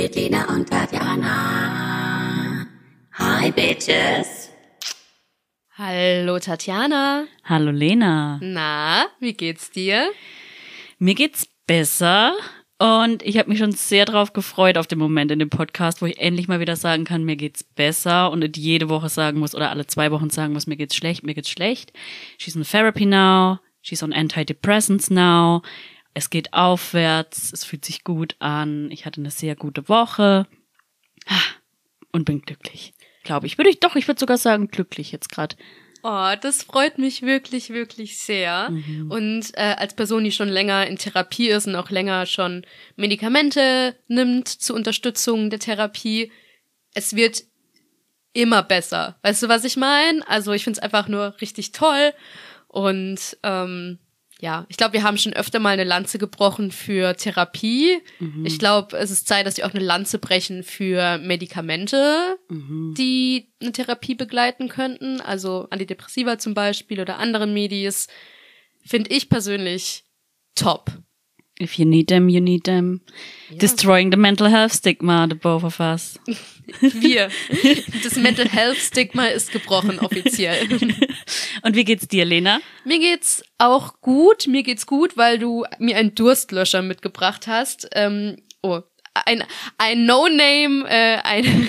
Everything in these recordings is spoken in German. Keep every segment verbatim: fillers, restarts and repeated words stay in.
mit Lena und Tatjana. Hi, Bitches. Hallo Tatjana. Hallo Lena. Na, wie geht's dir? Mir geht's besser und ich habe mich schon sehr drauf gefreut auf den Moment in dem Podcast, wo ich endlich mal wieder sagen kann, mir geht's besser und nicht jede Woche sagen muss oder alle zwei Wochen sagen muss, mir geht's schlecht, mir geht's schlecht. She's in therapy now, she's on antidepressants now. Es geht aufwärts, es fühlt sich gut an. Ich hatte eine sehr gute Woche und bin glücklich. Glaube ich. Würde ich doch, ich würde sogar sagen, glücklich jetzt gerade. Oh, das freut mich wirklich, wirklich sehr. Mhm. Und äh, als Person, die schon länger in Therapie ist und auch länger schon Medikamente nimmt zur Unterstützung der Therapie, es wird immer besser. Weißt du, was ich meine? Also ich finde es einfach nur richtig toll. Und ähm, ja, ich glaube, wir haben schon öfter mal eine Lanze gebrochen für Therapie. Mhm. Ich glaube, es ist Zeit, dass wir auch eine Lanze brechen für Medikamente, mhm. die eine Therapie begleiten könnten. Also Antidepressiva zum Beispiel oder andere Medis. Finde ich persönlich top. If you need them, you need them. Ja. Destroying the mental health stigma, the both of us. Wir. Das Mental Health Stigma ist gebrochen, offiziell. Und wie geht's dir, Lena? Mir geht's auch gut. Mir geht's gut, weil du mir einen Durstlöscher mitgebracht hast. Ähm, oh, ein, ein No-Name, äh, ein,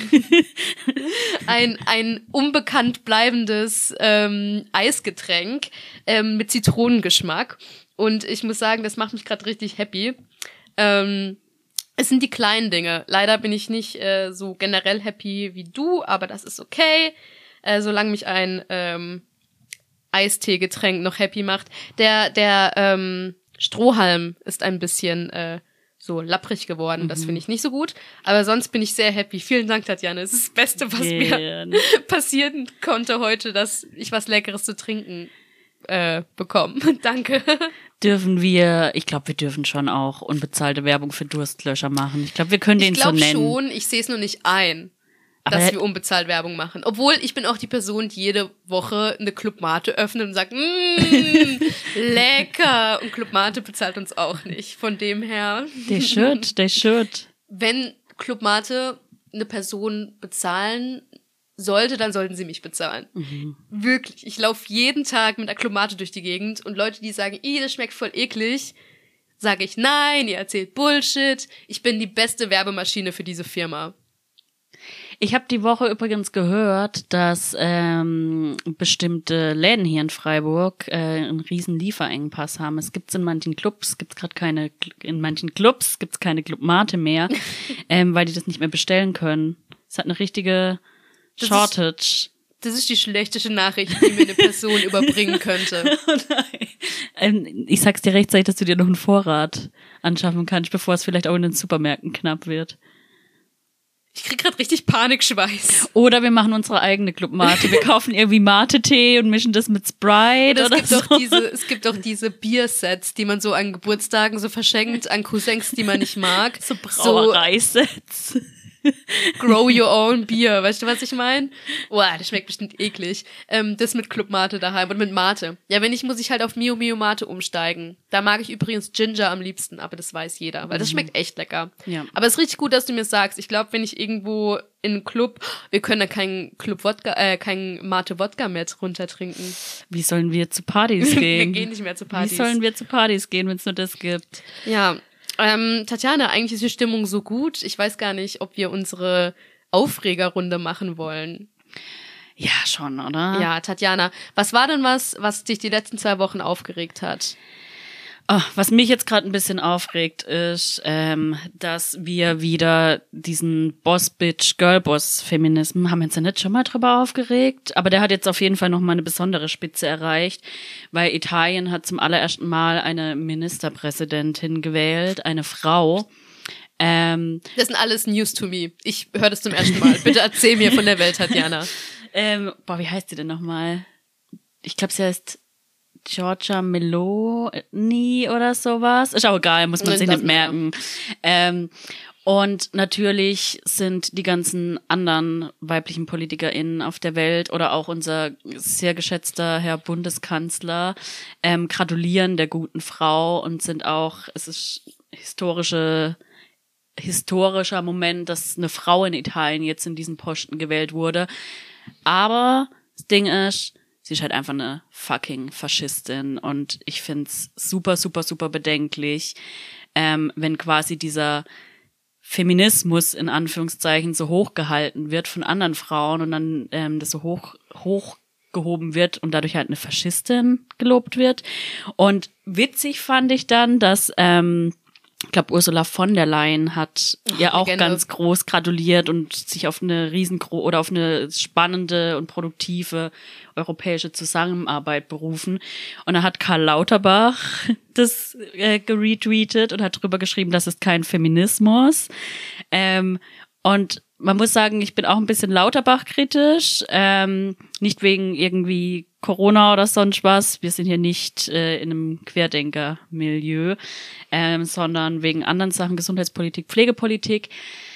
ein, ein unbekannt bleibendes ähm, Eisgetränk ähm, mit Zitronengeschmack. Und ich muss sagen, das macht mich gerade richtig happy. Ähm, es sind die kleinen Dinge. Leider bin ich nicht äh, so generell happy wie du, aber das ist okay, äh, solange mich ein ähm, Eisteegetränk noch happy macht. Der der ähm, Strohhalm ist ein bisschen äh, so lapprig geworden. Mhm. Das finde ich nicht so gut. Aber sonst bin ich sehr happy. Vielen Dank, Tatjana. Es ist das Beste, was yeah. mir passieren konnte heute, dass ich was Leckeres zu trinken äh, bekommen. Danke. Dürfen wir, ich glaube, wir dürfen schon auch unbezahlte Werbung für Durstlöscher machen. Ich glaube, wir können den so nennen. Ich glaube schon, ich sehe es nur nicht ein, aber dass wir unbezahlt Werbung machen. Obwohl, ich bin auch die Person, die jede Woche eine Club Mate öffnet und sagt, mmm, lecker. Und Club Mate bezahlt uns auch nicht. Von dem her. They should, they should. Wenn Club Mate eine Person bezahlen sollte, dann sollten sie mich bezahlen. Mhm. Wirklich. Ich laufe jeden Tag mit Akklomate durch die Gegend und Leute, die sagen, ih, das schmeckt voll eklig, sage ich, nein, ihr erzählt Bullshit. Ich bin die beste Werbemaschine für diese Firma. Ich habe die Woche übrigens gehört, dass ähm, bestimmte Läden hier in Freiburg äh, einen riesen Lieferengpass haben. Es gibt's in manchen Clubs, gibt's gerade keine, in manchen Clubs gibt's keine Club Mate mehr, ähm, weil die das nicht mehr bestellen können. Es hat eine richtige Das Shortage. Ist, das ist die schlechteste Nachricht, die mir eine Person überbringen könnte. Oh nein. Ähm, ich sag's dir rechtzeitig, dass du dir noch einen Vorrat anschaffen kannst, bevor es vielleicht auch in den Supermärkten knapp wird. Ich krieg grad richtig Panikschweiß. Oder wir machen unsere eigene Club Mate. Wir kaufen irgendwie Mate-Tee und mischen das mit Sprite oder, oder es gibt so. Auch diese, es gibt auch diese Biersets, die man so an Geburtstagen so verschenkt, an Cousins, die man nicht mag. So Brauereisets. So Grow your own beer, weißt du, was ich meine? Boah, das schmeckt bestimmt eklig. Ähm, das mit Club Mate daheim und mit Mate. Ja, wenn nicht, muss ich halt auf Mio Mio Mate umsteigen. Da mag ich übrigens Ginger am liebsten, aber das weiß jeder, weil das schmeckt echt lecker. Ja. Aber es ist richtig gut, dass du mir sagst. Ich glaube, wenn ich irgendwo in einem Club, wir können da keinen Club Wodka, äh, keinen Mate Wodka mehr runter trinken. Wie sollen wir zu Partys gehen? Wir gehen nicht mehr zu Partys. Wie sollen wir zu Partys gehen, wenn es nur das gibt? Ja. Ähm, Tatjana, eigentlich ist die Stimmung so gut. Ich weiß gar nicht, ob wir unsere Aufregerrunde machen wollen. Ja, schon, oder? Ja, Tatjana, was war denn was, was dich die letzten zwei Wochen aufgeregt hat? Oh, was mich jetzt gerade ein bisschen aufregt, ist, ähm, dass wir wieder diesen Boss-Bitch-Girl-Boss-Feminismus, haben wir uns ja nicht schon mal drüber aufgeregt, aber der hat jetzt auf jeden Fall nochmal eine besondere Spitze erreicht, weil Italien hat zum allerersten Mal eine Ministerpräsidentin gewählt, eine Frau. Ähm, das sind alles News to me. Ich höre das zum ersten Mal. Bitte erzähl mir von der Welt, Tatjana. ähm, boah, wie heißt die denn nochmal? Ich glaube, sie heißt Giorgia Meloni oder sowas. Ist auch egal, muss man sich nicht merken. Ähm, und natürlich sind die ganzen anderen weiblichen PolitikerInnen auf der Welt oder auch unser sehr geschätzter Herr Bundeskanzler ähm, gratulieren der guten Frau und sind auch, es ist historische historischer Moment, dass eine Frau in Italien jetzt in diesen Posten gewählt wurde. Aber das Ding ist, sie ist halt einfach eine fucking Faschistin und ich find's super, super, super bedenklich, ähm, wenn quasi dieser Feminismus in Anführungszeichen so hochgehalten wird von anderen Frauen und dann ähm, das so hoch hochgehoben wird und dadurch halt eine Faschistin gelobt wird. Und witzig fand ich dann, dass ähm, ich glaube, Ursula von der Leyen hat oh, ja auch Legende. Ganz groß gratuliert und sich auf eine riesengro oder auf eine spannende und produktive europäische Zusammenarbeit berufen. Und da hat Karl Lauterbach das äh, geretweetet und hat drüber geschrieben, das ist kein Feminismus. Ähm, und man muss sagen, ich bin auch ein bisschen Lauterbach-kritisch, ähm, nicht wegen irgendwie Corona oder sonst was. Wir sind hier nicht äh, in einem Querdenker-Milieu, ähm, sondern wegen anderen Sachen, Gesundheitspolitik, Pflegepolitik.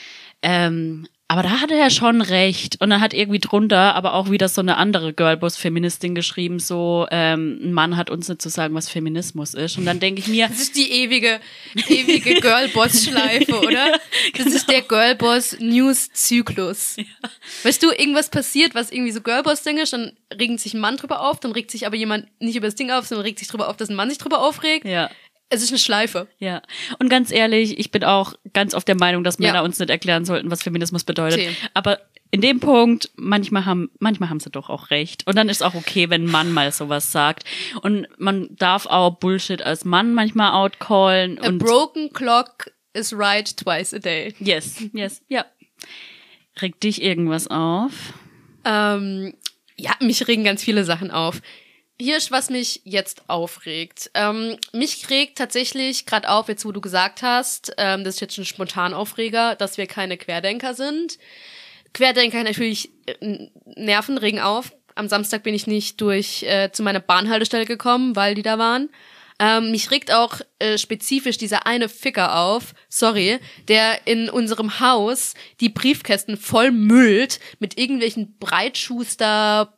Ähm, aber da hatte er schon recht. Und dann hat irgendwie drunter aber auch wieder so eine andere Girlboss-Feministin geschrieben, so, ähm, ein Mann hat uns nicht zu sagen, was Feminismus ist. Und dann denke ich mir... Das ist die ewige, ewige Girlboss-Schleife, oder? Ja, das genau. ist der Girlboss-News-Zyklus. Ja. Weißt du, irgendwas passiert, was irgendwie so Girlboss-Ding ist, dann regt sich ein Mann drüber auf, dann regt sich aber jemand nicht über das Ding auf, sondern regt sich drüber auf, dass ein Mann sich drüber aufregt. Ja. Es ist eine Schleife. Ja. Und ganz ehrlich, ich bin auch ganz oft der Meinung, dass Männer ja. uns nicht erklären sollten, was Feminismus bedeutet. Zehn. Aber in dem Punkt, manchmal haben, manchmal haben sie doch auch recht. Und dann ist auch okay, wenn ein Mann mal sowas sagt. Und man darf auch Bullshit als Mann manchmal outcallen. A und broken clock is right twice a day. Yes, yes, ja. Regt dich irgendwas auf? Ähm, ja, mich regen ganz viele Sachen auf. Hier ist, was mich jetzt aufregt. Ähm, mich regt tatsächlich gerade auf, jetzt wo du gesagt hast, ähm, das ist jetzt ein Spontanaufreger, dass wir keine Querdenker sind. Querdenker natürlich äh, nerven, regen auf. Am Samstag bin ich nicht durch äh, zu meiner Bahnhaltestelle gekommen, weil die da waren. Ähm, mich regt auch äh, spezifisch dieser eine Ficker auf, sorry, der in unserem Haus die Briefkästen voll müllt mit irgendwelchen Breitschuster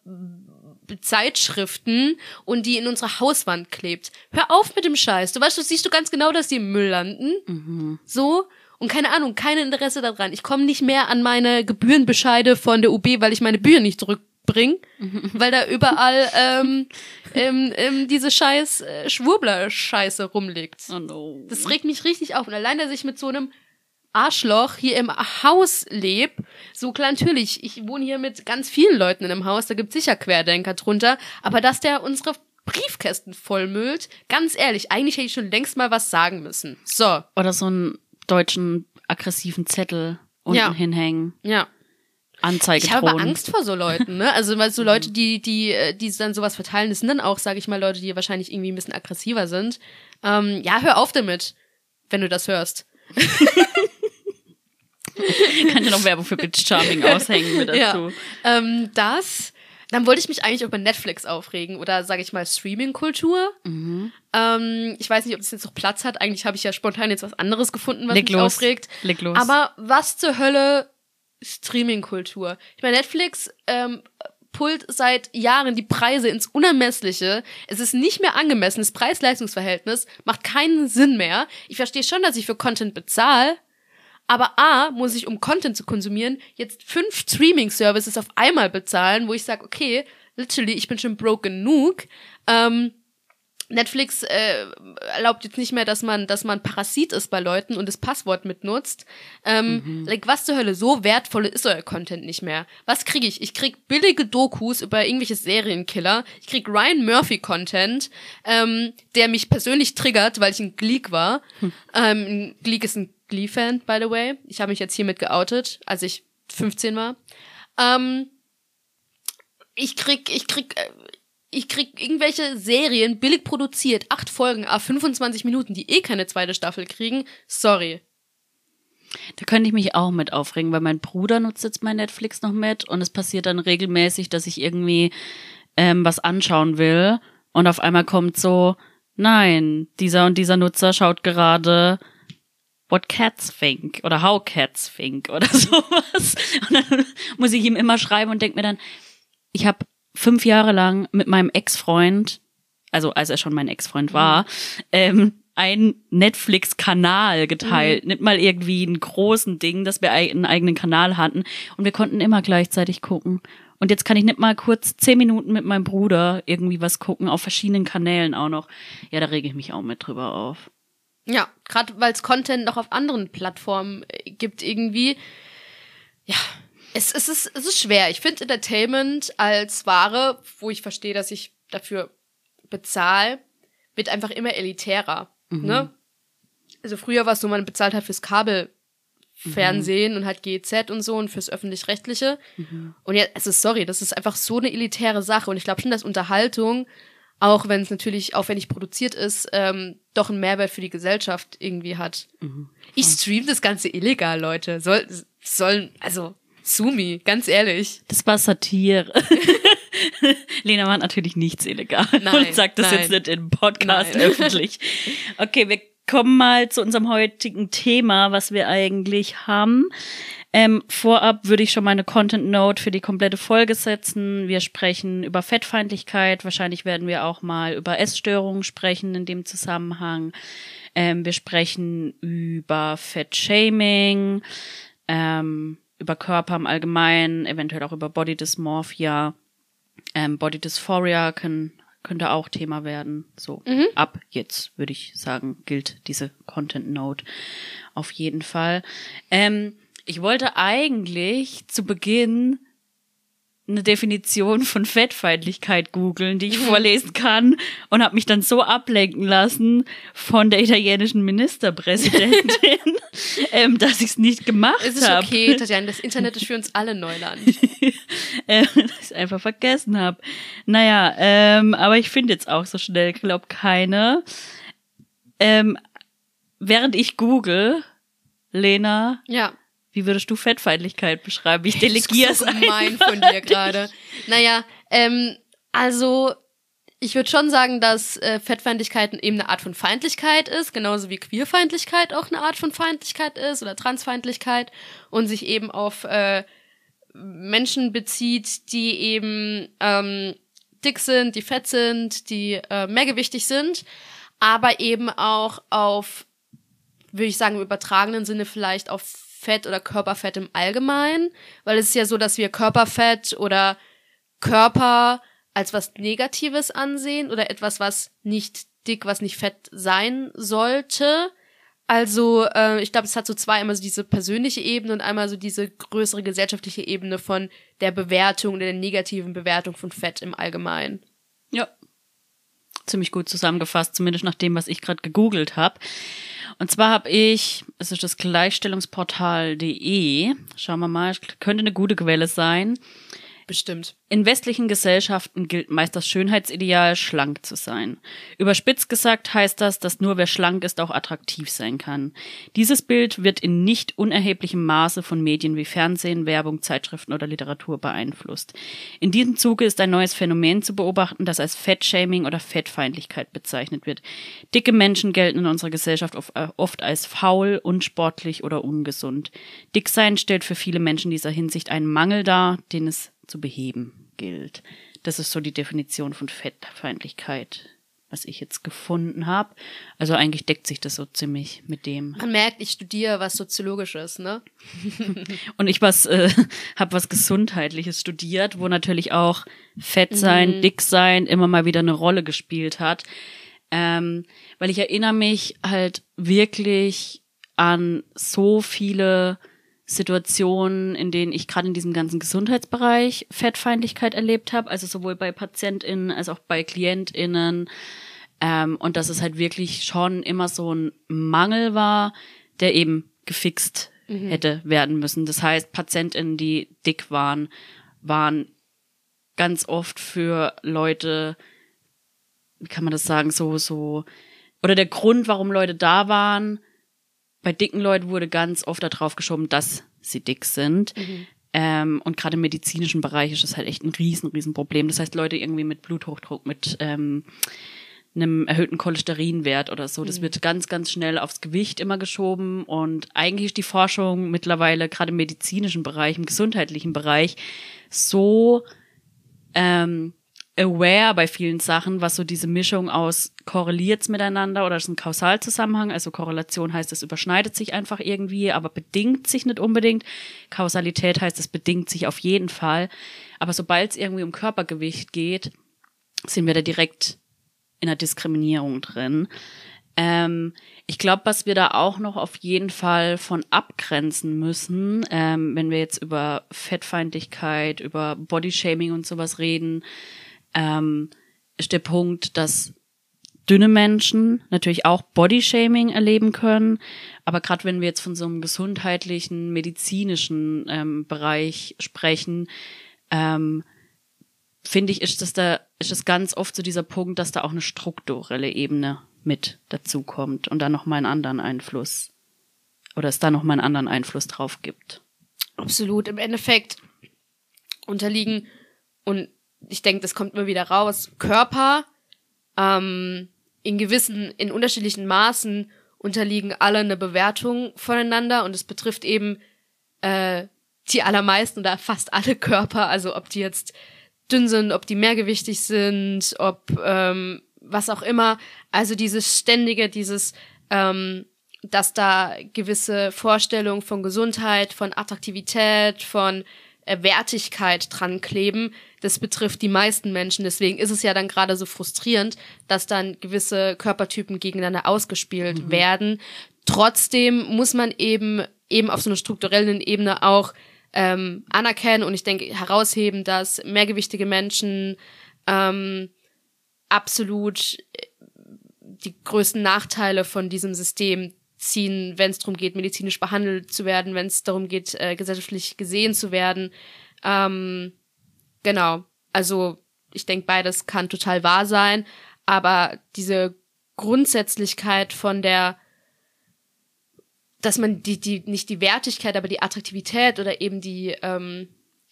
Zeitschriften und die in unserer Hauswand klebt. Hör auf mit dem Scheiß. Du weißt, du siehst du ganz genau, dass die im Müll landen. Mhm. So. Und keine Ahnung, kein Interesse daran. Ich komme nicht mehr an meine Gebührenbescheide von der U B, weil ich meine Bücher nicht zurückbringe. Mhm. Weil da überall ähm, ähm, ähm, diese scheiß äh, Schwurbler-Scheiße rumliegt. Oh no. Das regt mich richtig auf. Und allein, dass ich mit so einem Arschloch hier im Haus leb, so klar, natürlich, ich wohne hier mit ganz vielen Leuten in einem Haus, da gibt's sicher Querdenker drunter, aber dass der unsere Briefkästen vollmüllt, ganz ehrlich, eigentlich hätte ich schon längst mal was sagen müssen. So. Oder so einen deutschen aggressiven Zettel unten ja. hinhängen. Ja. Anzeige Ich habe aber drohen. Angst vor so Leuten, ne? Also, weil so Leute, die, die, die dann sowas verteilen, das sind dann auch, sage ich mal, Leute, die wahrscheinlich irgendwie ein bisschen aggressiver sind. Ähm, ja, hör auf damit, wenn du das hörst. Kann ja noch Werbung für Bitch Charming aushängen mit dazu. Ja, ähm, das, dann wollte ich mich eigentlich über Netflix aufregen oder sage ich mal Streaming-Kultur. Mhm. Ähm, ich weiß nicht, ob das jetzt noch Platz hat. Eigentlich habe ich ja spontan jetzt was anderes gefunden, was Leg mich los. aufregt. Leg los. Aber was zur Hölle Streaming-Kultur? Ich meine, Netflix ähm, pullt seit Jahren die Preise ins Unermessliche. Es ist nicht mehr angemessen. Das Preis-Leistungs-Verhältnis macht keinen Sinn mehr. Ich verstehe schon, dass ich für Content bezahle. Aber A, muss ich, um Content zu konsumieren, jetzt fünf Streaming-Services auf einmal bezahlen, wo ich sage, okay, literally, ich bin schon broke genug. Ähm, Netflix äh, erlaubt jetzt nicht mehr, dass man, dass man Parasit ist bei Leuten und das Passwort mitnutzt. Ähm, mhm. like, was zur Hölle, so wertvoll ist euer Content nicht mehr. Was kriege ich? Ich krieg billige Dokus über irgendwelche Serienkiller. Ich krieg Ryan Murphy-Content, ähm, der mich persönlich triggert, weil ich ein Gleek war. Hm. Ähm, Gleek ist ein Glee-Fan, by the way. Ich habe mich jetzt hiermit geoutet, als ich fünfzehn war. Ähm, ich krieg, ich krieg, ich krieg irgendwelche Serien billig produziert, acht Folgen, a fünfundzwanzig Minuten, die eh keine zweite Staffel kriegen. Sorry. Da könnte ich mich auch mit aufregen, weil mein Bruder nutzt jetzt mein Netflix noch mit und es passiert dann regelmäßig, dass ich irgendwie ähm, was anschauen will und auf einmal kommt so, nein, dieser und dieser Nutzer schaut gerade What Cats Think oder How Cats Think oder sowas. Und dann muss ich ihm immer schreiben und denke mir dann, ich habe fünf Jahre lang mit meinem Ex-Freund, also als er schon mein Ex-Freund war, mhm. ähm, ein Netflix-Kanal geteilt, mhm. nicht mal irgendwie einen großen Ding, dass wir einen eigenen Kanal hatten und wir konnten immer gleichzeitig gucken. Und jetzt kann ich nicht mal kurz zehn Minuten mit meinem Bruder irgendwie was gucken, auf verschiedenen Kanälen auch noch. Ja, da rege ich mich auch mit drüber auf. Ja, gerade weil es Content noch auf anderen Plattformen gibt irgendwie. Ja, es, es, ist, es ist schwer. Ich finde Entertainment als Ware, wo ich verstehe, dass ich dafür bezahle, wird einfach immer elitärer. Mhm. Ne? Also früher war es so, man bezahlt halt fürs Kabelfernsehen mhm. und halt G E Z und so und fürs Öffentlich-Rechtliche. Mhm. Und jetzt, also sorry, das ist einfach so eine elitäre Sache. Und ich glaube schon, dass Unterhaltung, auch wenn es natürlich aufwendig produziert ist, ähm, doch einen Mehrwert für die Gesellschaft irgendwie hat. Mhm. Ich stream das Ganze illegal, Leute. Soll, sollen, also, Sumi, ganz ehrlich. Das war Satire. Lena macht natürlich nichts illegal nein, und sagt das nein. jetzt nicht im Podcast Nein. öffentlich. Okay, wir kommen mal zu unserem heutigen Thema, was wir eigentlich haben. Ähm, vorab würde ich schon mal eine Content Note für die komplette Folge setzen. Wir sprechen über Fettfeindlichkeit. Wahrscheinlich werden wir auch mal über Essstörungen sprechen in dem Zusammenhang. Ähm, wir sprechen über Fettshaming, ähm, über Körper im Allgemeinen, eventuell auch über Body Dysmorphia. Ähm, Body Dysphoria können, könnte auch Thema werden. So, mhm. ab jetzt, würde ich sagen, gilt diese Content Note auf jeden Fall. Ähm, ich wollte eigentlich zu Beginn eine Definition von Fettfeindlichkeit googeln, die ich vorlesen kann, und habe mich dann so ablenken lassen von der italienischen Ministerpräsidentin, ähm, dass ich es nicht gemacht habe. Es ist hab. okay, Tatjana, das Internet ist für uns alle Neuland. ähm, dass ich es einfach vergessen habe. Naja, ähm, aber ich finde jetzt auch so schnell, glaub keine. Ähm, während ich google, Lena, ja. wie würdest du Fettfeindlichkeit beschreiben? Ich delegiere es so gemein von dir gerade. Naja, ähm, also ich würde schon sagen, dass äh, Fettfeindlichkeit eben eine Art von Feindlichkeit ist, genauso wie Queerfeindlichkeit auch eine Art von Feindlichkeit ist oder Transfeindlichkeit und sich eben auf äh, Menschen bezieht, die eben ähm, dick sind, die fett sind, die äh, mehrgewichtig sind, aber eben auch auf, würde ich sagen, im übertragenen Sinne vielleicht auf Fett oder Körperfett im Allgemeinen, weil es ist ja so, dass wir Körperfett oder Körper als was Negatives ansehen oder etwas, was nicht dick, was nicht fett sein sollte. Also äh, ich glaube, es hat so zwei, einmal so diese persönliche Ebene und einmal so diese größere gesellschaftliche Ebene von der Bewertung oder der negativen Bewertung von Fett im Allgemeinen. Ja, ziemlich gut zusammengefasst, zumindest nach dem, was ich gerade gegoogelt habe. Und zwar habe ich, es ist das Gleichstellungsportal punkt de, schauen wir mal, könnte eine gute Quelle sein. Bestimmt. In westlichen Gesellschaften gilt meist das Schönheitsideal, schlank zu sein. Überspitzt gesagt heißt das, dass nur wer schlank ist, auch attraktiv sein kann. Dieses Bild wird in nicht unerheblichem Maße von Medien wie Fernsehen, Werbung, Zeitschriften oder Literatur beeinflusst. In diesem Zuge ist ein neues Phänomen zu beobachten, das als Fettshaming oder Fettfeindlichkeit bezeichnet wird. Dicke Menschen gelten in unserer Gesellschaft oft als faul, unsportlich oder ungesund. Dicksein stellt für viele Menschen in dieser Hinsicht einen Mangel dar, den es zu beheben gilt. Das ist so die Definition von Fettfeindlichkeit, was ich jetzt gefunden habe. Also eigentlich deckt sich das so ziemlich mit dem. Man merkt, ich studiere was Soziologisches, ne? Und ich was äh, habe was Gesundheitliches studiert, wo natürlich auch Fett sein, mhm. dick sein immer mal wieder eine Rolle gespielt hat. Ähm, weil ich erinnere mich halt wirklich an so viele Situationen, in denen ich gerade in diesem ganzen Gesundheitsbereich Fettfeindlichkeit erlebt habe, also sowohl bei PatientInnen als auch bei KlientInnen, ähm, und dass es halt wirklich schon immer so ein Mangel war, der eben gefixt mhm. hätte werden müssen. Das heißt, PatientInnen, die dick waren, waren ganz oft für Leute, wie kann man das sagen, so, so, oder der Grund, warum Leute da waren, bei dicken Leuten wurde ganz oft darauf geschoben, dass sie dick sind. Mhm. Ähm, und gerade im medizinischen Bereich ist das halt echt ein riesen, riesen Problem. Das heißt, Leute irgendwie mit Bluthochdruck, mit ähm, einem erhöhten Cholesterinwert oder so, das mhm. wird ganz, ganz schnell aufs Gewicht immer geschoben. Und eigentlich ist die Forschung mittlerweile gerade im medizinischen Bereich, im gesundheitlichen Bereich so ähm, aware bei vielen Sachen, was so diese Mischung aus korreliert's miteinander oder ist ein Kausalzusammenhang. Also Korrelation heißt, es überschneidet sich einfach irgendwie, aber bedingt sich nicht unbedingt. Kausalität heißt, es bedingt sich auf jeden Fall. Aber sobald es irgendwie um Körpergewicht geht, sind wir da direkt in der Diskriminierung drin. Ähm, ich glaube, was wir da auch noch auf jeden Fall von abgrenzen müssen, ähm, wenn wir jetzt über Fettfeindlichkeit, über Bodyshaming und sowas reden, ähm, ist der Punkt, dass dünne Menschen natürlich auch Bodyshaming erleben können, aber gerade wenn wir jetzt von so einem gesundheitlichen, medizinischen ähm, Bereich sprechen, ähm, finde ich, ist das da, ist das ganz oft so dieser Punkt, dass da auch eine strukturelle Ebene mit dazu kommt und da nochmal einen anderen Einfluss oder es da nochmal einen anderen Einfluss drauf gibt. Absolut. Im Endeffekt unterliegen, und ich denke, das kommt immer wieder raus, Körper ähm, in gewissen, in unterschiedlichen Maßen unterliegen alle eine Bewertung voneinander und es betrifft eben äh, die allermeisten oder fast alle Körper, also ob die jetzt dünn sind, ob die mehrgewichtig sind, ob ähm, was auch immer. Also dieses ständige, dieses, ähm, dass da gewisse Vorstellungen von Gesundheit, von Attraktivität, von äh, Wertigkeit dran kleben, das betrifft die meisten Menschen. Deswegen ist es ja dann gerade so frustrierend, dass dann gewisse Körpertypen gegeneinander ausgespielt mhm. werden. Trotzdem muss man eben eben auf so einer strukturellen Ebene auch ähm, anerkennen und ich denke herausheben, dass mehrgewichtige Menschen ähm, absolut die größten Nachteile von diesem System ziehen, wenn es darum geht, medizinisch behandelt zu werden, wenn es darum geht, äh, gesellschaftlich gesehen zu werden. Ähm, genau, also ich denke, beides kann total wahr sein, aber diese Grundsätzlichkeit von der, dass man die, die nicht die Wertigkeit, aber die Attraktivität oder eben die ähm,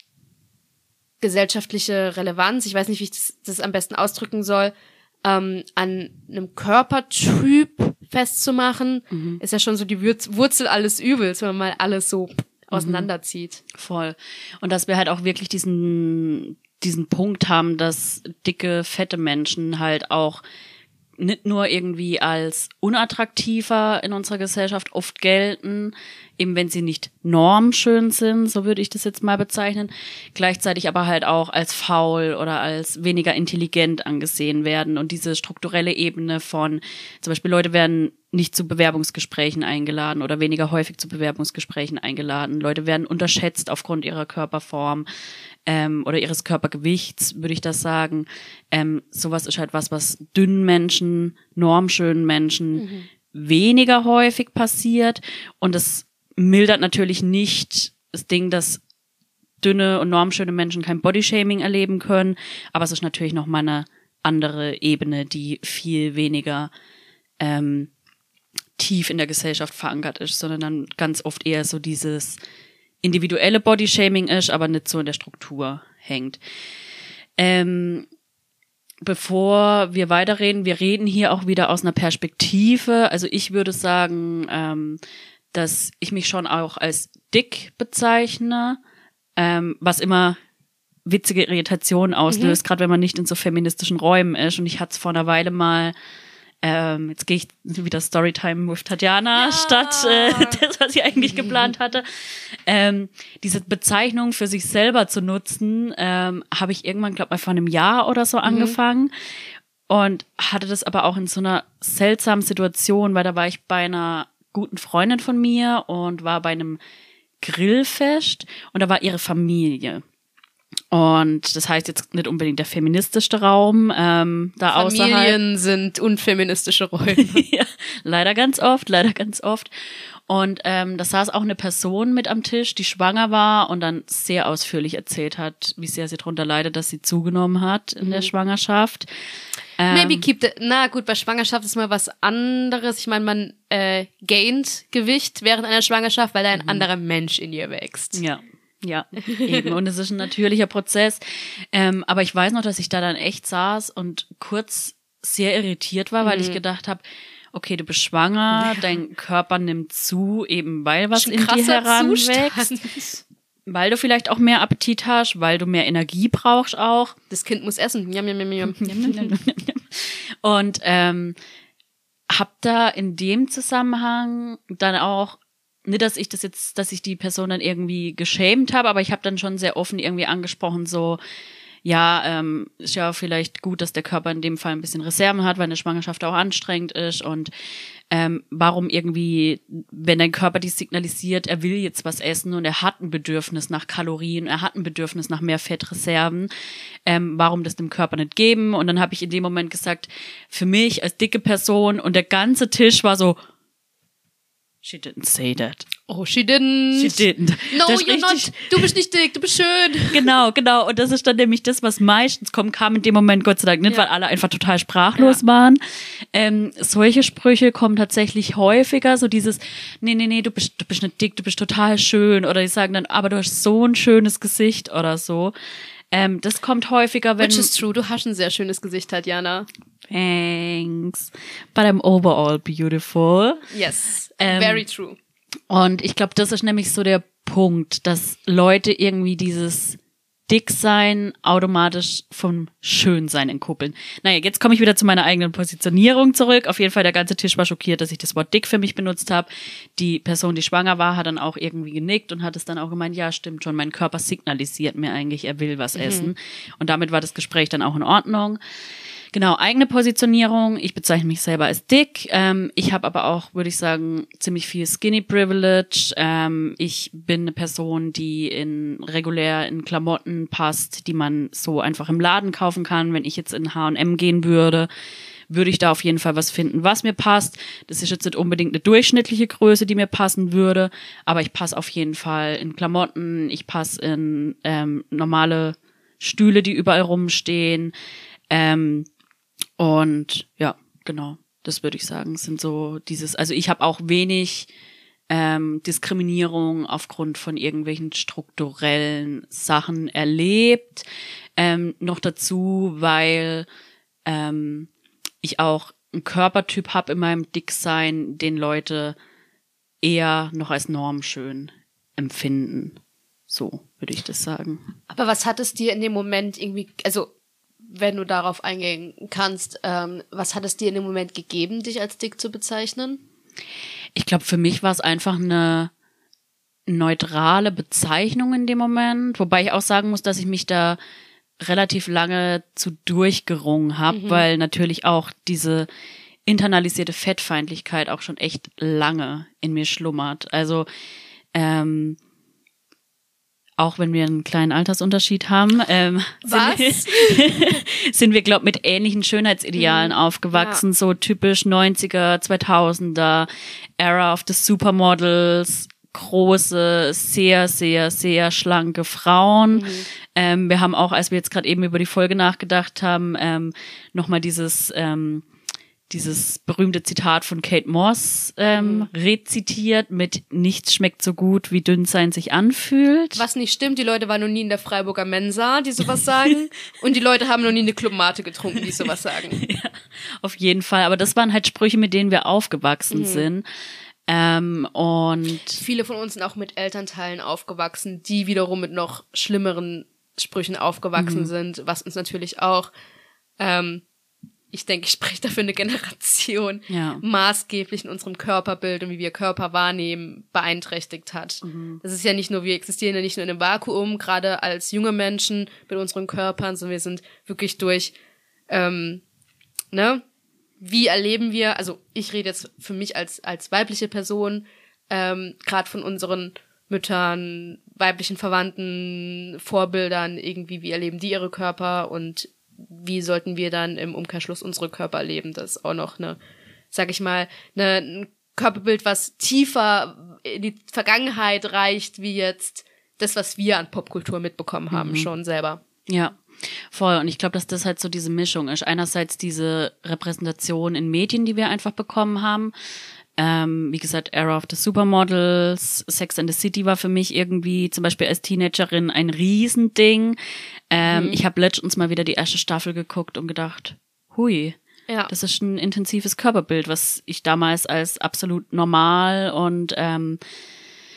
gesellschaftliche Relevanz, ich weiß nicht, wie ich das, das am besten ausdrücken soll, ähm, an einem Körpertyp festzumachen, mhm. ist ja schon so die Wurzel alles Übels, wenn man mal alles so auseinanderzieht. Voll. Und dass wir halt auch wirklich diesen diesen Punkt haben, dass dicke, fette Menschen halt auch nicht nur irgendwie als unattraktiver in unserer Gesellschaft oft gelten, eben wenn sie nicht normschön sind, so würde ich das jetzt mal bezeichnen, gleichzeitig aber halt auch als faul oder als weniger intelligent angesehen werden. Und diese strukturelle Ebene von, zum Beispiel Leute werden nicht zu Bewerbungsgesprächen eingeladen oder weniger häufig zu Bewerbungsgesprächen eingeladen. Leute werden unterschätzt aufgrund ihrer Körperform ähm, oder ihres Körpergewichts, würde ich das sagen. Ähm, sowas ist halt was, was dünnen Menschen, normschönen Menschen mhm. weniger häufig passiert. Und das mildert natürlich nicht das Ding, dass dünne und normschöne Menschen kein Bodyshaming erleben können. Aber es ist natürlich noch mal eine andere Ebene, die viel weniger ähm, tief in der Gesellschaft verankert ist, sondern dann ganz oft eher so dieses individuelle Bodyshaming ist, aber nicht so in der Struktur hängt. Ähm, bevor wir weiterreden, wir reden hier auch wieder aus einer Perspektive. Also ich würde sagen, ähm, dass ich mich schon auch als dick bezeichne, ähm, was immer witzige Irritationen auslöst, mhm. gerade wenn man nicht in so feministischen Räumen ist. Und ich hatte es vor einer Weile mal, ähm, jetzt gehe ich wieder Storytime with Tatjana ja. statt äh, das, was ich eigentlich geplant hatte. Ähm, diese Bezeichnung für sich selber zu nutzen, ähm, habe ich irgendwann, glaube ich, mal vor einem Jahr oder so mhm. angefangen. Und hatte das aber auch in so einer seltsamen Situation, weil da war ich bei einer guten Freundin von mir und war bei einem Grillfest und da war ihre Familie. Und das heißt jetzt nicht unbedingt der feministischste Raum ähm, da außerhalb. Familien sind unfeministische Räume. Ja, leider ganz oft, leider ganz oft. Und ähm, da saß auch eine Person mit am Tisch, die schwanger war und dann sehr ausführlich erzählt hat, wie sehr sie darunter leidet, dass sie zugenommen hat in mhm. der Schwangerschaft. Ähm, Maybe keep the, na gut, bei Schwangerschaft ist mal was anderes. Ich meine, man äh, gaint Gewicht während einer Schwangerschaft, weil da ein mhm. anderer Mensch in ihr wächst. Ja. Ja, eben. Und es ist ein natürlicher Prozess. Ähm, aber ich weiß noch, dass ich da dann echt saß und kurz sehr irritiert war, weil mhm. ich gedacht habe, okay, du bist schwanger, ja. dein Körper nimmt zu, eben weil was in dir heranwächst. Weil du vielleicht auch mehr Appetit hast, weil du mehr Energie brauchst auch. Das Kind muss essen. Jam, jam, jam, jam. Und ähm, hab da in dem Zusammenhang dann auch, nicht, dass ich das jetzt, dass ich die Person dann irgendwie geschämt habe, aber ich habe dann schon sehr offen irgendwie angesprochen, so, ja, ähm, ist ja vielleicht gut, dass der Körper in dem Fall ein bisschen Reserven hat, weil eine Schwangerschaft auch anstrengend ist und ähm, warum irgendwie, wenn dein Körper dich signalisiert, er will jetzt was essen und er hat ein Bedürfnis nach Kalorien, er hat ein Bedürfnis nach mehr Fettreserven, ähm, warum das dem Körper nicht geben? Und dann habe ich in dem Moment gesagt, für mich als dicke Person, und der ganze Tisch war so, she didn't say that. Oh, she didn't. She didn't. No, Das you're richtig- not. Du bist nicht dick, du bist schön. Genau, genau. Und das ist dann nämlich das, was meistens kommt, kam in dem Moment Gott sei Dank nicht, Ja. weil alle einfach total sprachlos Ja. waren. Ähm, solche Sprüche kommen tatsächlich häufiger, so dieses, nee, nee, nee, du bist, du bist nicht dick, du bist total schön. Oder die sagen dann, aber du hast so ein schönes Gesicht oder so. Ähm, das kommt häufiger, wenn... Which is true, du hast ein sehr schönes Gesicht, Tatjana. Thanks. But I'm overall beautiful. Yes, Ähm, very true. Und ich glaube, das ist nämlich so der Punkt, dass Leute irgendwie dieses Dicksein automatisch vom Schönsein entkuppeln. Naja, jetzt komme ich wieder zu meiner eigenen Positionierung zurück. Auf jeden Fall, der ganze Tisch war schockiert, dass ich das Wort dick für mich benutzt habe. Die Person, die schwanger war, hat dann auch irgendwie genickt und hat es dann auch gemeint, ja, stimmt schon, mein Körper signalisiert mir eigentlich, er will was essen. Und damit war das Gespräch dann auch in Ordnung. Genau, eigene Positionierung. Ich bezeichne mich selber als dick. Ähm, ich habe aber auch, würde ich sagen, ziemlich viel Skinny Privilege. Ähm, ich bin eine Person, die in regulär in Klamotten passt, die man so einfach im Laden kaufen kann. Wenn ich jetzt in H und M gehen würde, würde ich da auf jeden Fall was finden, was mir passt. Das ist jetzt nicht unbedingt eine durchschnittliche Größe, die mir passen würde, aber ich passe auf jeden Fall in Klamotten. Ich passe in ähm, normale Stühle, die überall rumstehen. Ähm, Und ja, genau, das würde ich sagen, sind so dieses, also ich habe auch wenig ähm, Diskriminierung aufgrund von irgendwelchen strukturellen Sachen erlebt. Ähm, noch dazu, weil ähm, ich auch einen Körpertyp habe in meinem Dicksein, den Leute eher noch als normschön empfinden. So würde ich das sagen. Aber was hat es dir in dem Moment irgendwie, also wenn du darauf eingehen kannst, ähm, was hat es dir in dem Moment gegeben, dich als dick zu bezeichnen? Ich glaube, für mich war es einfach eine neutrale Bezeichnung in dem Moment, wobei ich auch sagen muss, dass ich mich da relativ lange zu durchgerungen habe, mhm. weil natürlich auch diese internalisierte Fettfeindlichkeit auch schon echt lange in mir schlummert. Also ähm, auch wenn wir einen kleinen Altersunterschied haben, ähm, Was? sind wir, sind wir glaube mit ähnlichen Schönheitsidealen mhm. aufgewachsen, ja. so typisch neunziger, zweitausender, Era of the Supermodels, große, sehr, sehr, sehr schlanke Frauen. Mhm. Ähm, wir haben auch, als wir jetzt gerade eben über die Folge nachgedacht haben, ähm, nochmal dieses ähm, dieses berühmte Zitat von Kate Moss ähm, mhm. rezitiert mit nichts schmeckt so gut, wie dünn sein sich anfühlt. Was nicht stimmt, die Leute waren noch nie in der Freiburger Mensa, die sowas sagen. Und die Leute haben noch nie eine Club Mate getrunken, die sowas sagen. Ja, auf jeden Fall. Aber das waren halt Sprüche, mit denen wir aufgewachsen mhm. sind. Ähm, und viele von uns sind auch mit Elternteilen aufgewachsen, die wiederum mit noch schlimmeren Sprüchen aufgewachsen mhm. sind, was uns natürlich auch ähm, ich denke, ich spreche da für eine Generation, ja. maßgeblich in unserem Körperbild und wie wir Körper wahrnehmen, beeinträchtigt hat. Mhm. Das ist ja nicht nur, wir existieren ja nicht nur in einem Vakuum, gerade als junge Menschen mit unseren Körpern, sondern wir sind wirklich durch, ähm, ne, wie erleben wir, also ich rede jetzt für mich als als weibliche Person, ähm, gerade von unseren Müttern, weiblichen Verwandten, Vorbildern, irgendwie, wie erleben die ihre Körper und wie sollten wir dann im Umkehrschluss unsere Körper erleben? Das ist auch noch eine, sag ich mal, eine, ein Körperbild, was tiefer in die Vergangenheit reicht, wie jetzt das, was wir an Popkultur mitbekommen haben, mhm. schon selber. Ja, voll. Und ich glaube, dass das halt so diese Mischung ist. Einerseits diese Repräsentation in Medien, die wir einfach bekommen haben. Ähm, wie gesagt, Era of the Supermodels, Sex and the City war für mich irgendwie zum Beispiel als Teenagerin ein Riesending. Ähm, mhm. Ich habe letztens mal wieder die erste Staffel geguckt und gedacht, hui, ja. das ist ein intensives Körperbild, was ich damals als absolut normal und ähm,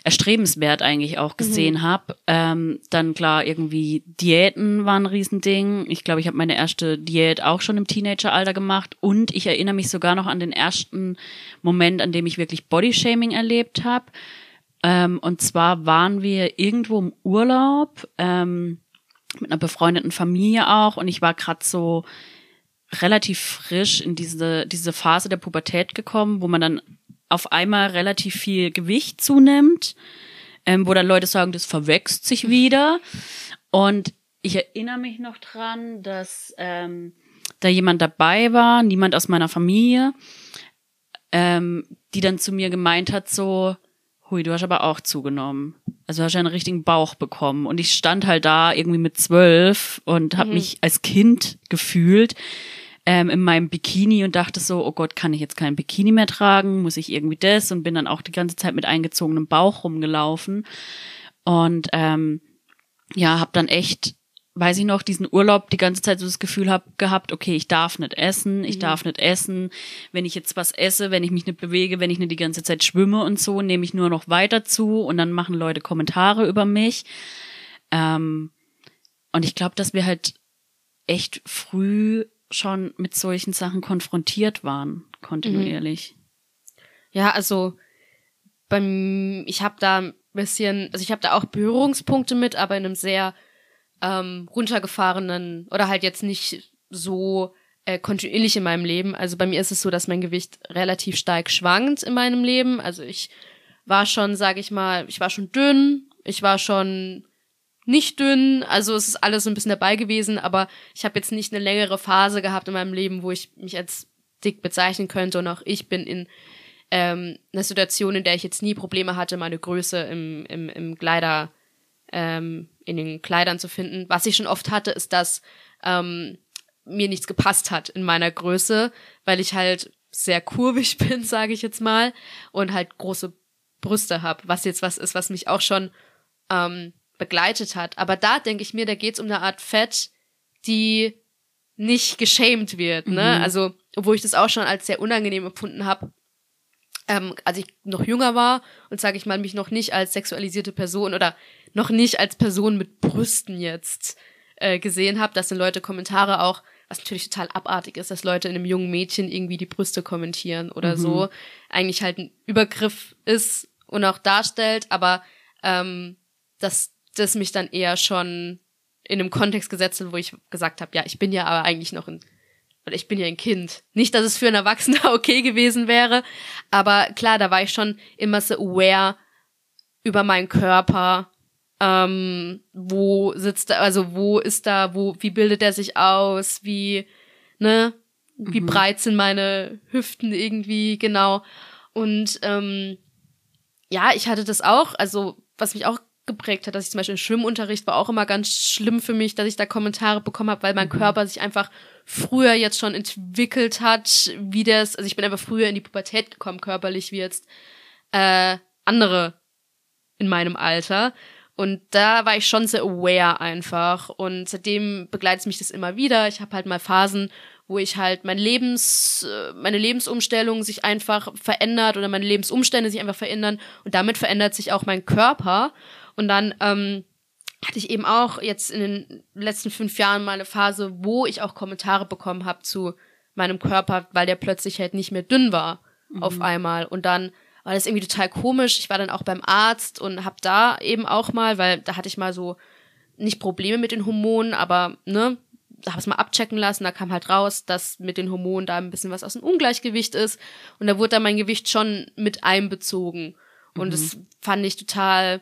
erstrebenswert eigentlich auch gesehen mhm. habe. Ähm, dann klar, irgendwie Diäten waren ein Riesending. Ich glaube, ich habe meine erste Diät auch schon im Teenageralter gemacht und ich erinnere mich sogar noch an den ersten Moment, an dem ich wirklich Bodyshaming erlebt habe. Ähm, und zwar waren wir irgendwo im Urlaub, ähm, mit einer befreundeten Familie auch und ich war gerade so relativ frisch in diese diese Phase der Pubertät gekommen, wo man dann auf einmal relativ viel Gewicht zunimmt, ähm, wo dann Leute sagen, das verwächst sich wieder. Und ich erinnere mich noch dran, dass ähm, da jemand dabei war, niemand aus meiner Familie, ähm, die dann zu mir gemeint hat so, hui, du hast aber auch zugenommen. Also hast ja einen richtigen Bauch bekommen. Und ich stand halt da irgendwie mit zwölf und habe mhm. mich als Kind gefühlt ähm, in meinem Bikini und dachte so, oh Gott, kann ich jetzt kein Bikini mehr tragen? Muss ich irgendwie das? Und bin dann auch die ganze Zeit mit eingezogenem Bauch rumgelaufen. Und ähm, ja, habe dann echt, weiß ich noch, diesen Urlaub die ganze Zeit so das Gefühl hab, gehabt, okay, ich darf nicht essen, ich mhm. darf nicht essen. Wenn ich jetzt was esse, wenn ich mich nicht bewege, wenn ich nicht die ganze Zeit schwimme und so, nehme ich nur noch weiter zu und dann machen Leute Kommentare über mich. Ähm, und ich glaube, dass wir halt echt früh schon mit solchen Sachen konfrontiert waren, kontinuierlich. Ja, also beim, ich habe da ein bisschen, also ich habe da auch Berührungspunkte mit, aber in einem sehr ähm, runtergefahrenen oder halt jetzt nicht so äh, kontinuierlich in meinem Leben. Also bei mir ist es so, dass mein Gewicht relativ stark schwankt in meinem Leben. Also ich war schon, sage ich mal, ich war schon dünn, ich war schon nicht dünn, also es ist alles so ein bisschen dabei gewesen, aber ich habe jetzt nicht eine längere Phase gehabt in meinem Leben, wo ich mich als dick bezeichnen könnte und auch ich bin in ähm, einer Situation, in der ich jetzt nie Probleme hatte, meine Größe im, im, im Kleider, ähm, in den Kleidern zu finden. Was ich schon oft hatte, ist, dass ähm, mir nichts gepasst hat in meiner Größe, weil ich halt sehr kurvig bin, sage ich jetzt mal, und halt große Brüste habe, was jetzt was ist, was mich auch schon ähm, begleitet hat. Aber da denke ich mir, da geht's um eine Art Fett, die nicht geschämt wird, ne? Mhm. Also, obwohl ich das auch schon als sehr unangenehm empfunden habe, ähm, als ich noch jünger war und, sage ich mal, mich noch nicht als sexualisierte Person oder noch nicht als Person mit Brüsten jetzt äh, gesehen habe, dass dann Leute Kommentare auch, was natürlich total abartig ist, dass Leute in einem jungen Mädchen irgendwie die Brüste kommentieren oder mhm. so, eigentlich halt ein Übergriff ist und auch darstellt, aber ähm, dass das mich dann eher schon in einem Kontext gesetzt hat, wo ich gesagt habe, ja, ich bin ja aber eigentlich noch ein, oder ich bin ja ein Kind. Nicht, dass es für einen Erwachsenen okay gewesen wäre, aber klar, da war ich schon immer so aware über meinen Körper, ähm, wo sitzt er, also wo ist da, wo, wie bildet er sich aus, wie, ne, wie mhm. breit sind meine Hüften irgendwie, genau. Und ähm, ja, ich hatte das auch, also was mich auch geprägt hat, dass ich zum Beispiel im Schwimmunterricht war auch immer ganz schlimm für mich, dass ich da Kommentare bekommen habe, weil mein mhm. Körper sich einfach früher jetzt schon entwickelt hat, wie das, also ich bin einfach früher in die Pubertät gekommen, körperlich, wie jetzt äh, andere in meinem Alter. Und da war ich schon sehr aware einfach. Und seitdem begleitet mich das immer wieder. Ich habe halt mal Phasen, wo ich halt mein Lebens, meine Lebensumstellung sich einfach verändert oder meine Lebensumstände sich einfach verändern. Und damit verändert sich auch mein Körper. Und dann ähm, hatte ich eben auch jetzt in den letzten fünf Jahren mal eine Phase, wo ich auch Kommentare bekommen habe zu meinem Körper, weil der plötzlich halt nicht mehr dünn war mhm. auf einmal. Und dann war das irgendwie total komisch. Ich war dann auch beim Arzt und habe da eben auch mal, weil da hatte ich mal so nicht Probleme mit den Hormonen, aber ne, da habe ich es mal abchecken lassen. Da kam halt raus, dass mit den Hormonen da ein bisschen was aus dem Ungleichgewicht ist. Und da wurde dann mein Gewicht schon mit einbezogen. Und mhm. das fand ich total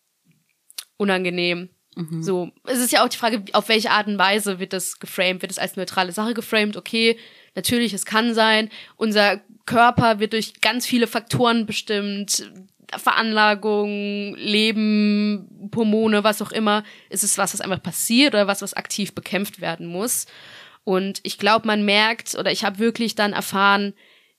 unangenehm. Mhm. So, es ist ja auch die Frage, auf welche Art und Weise wird das geframed? Wird es als neutrale Sache geframed? Okay, natürlich, es kann sein. Unser Körper wird durch ganz viele Faktoren bestimmt. Veranlagung, Leben, Hormone, was auch immer. Ist es was, was einfach passiert oder was, was aktiv bekämpft werden muss? Und ich glaube, man merkt, oder ich habe wirklich dann erfahren,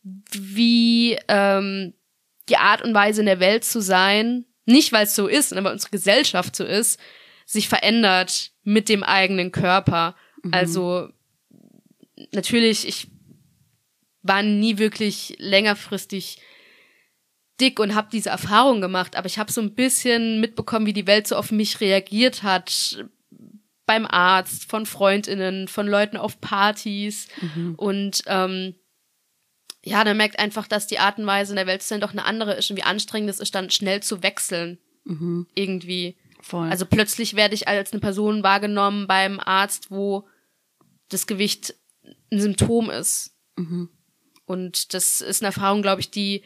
wie ähm, die Art und Weise in der Welt zu sein, nicht weil es so ist, sondern weil unsere Gesellschaft so ist, sich verändert mit dem eigenen Körper. Mhm. Also natürlich, ich war nie wirklich längerfristig dick und habe diese Erfahrung gemacht, aber ich habe so ein bisschen mitbekommen, wie die Welt so auf mich reagiert hat, beim Arzt, von FreundInnen, von Leuten auf Partys mhm. und ähm, ja, man merkt einfach, dass die Art und Weise in der Welt dann doch eine andere ist und wie anstrengend es ist, dann schnell zu wechseln mhm. irgendwie. Voll. Also plötzlich werde ich als eine Person wahrgenommen beim Arzt, wo das Gewicht ein Symptom ist. Mhm. Und das ist eine Erfahrung, glaube ich, die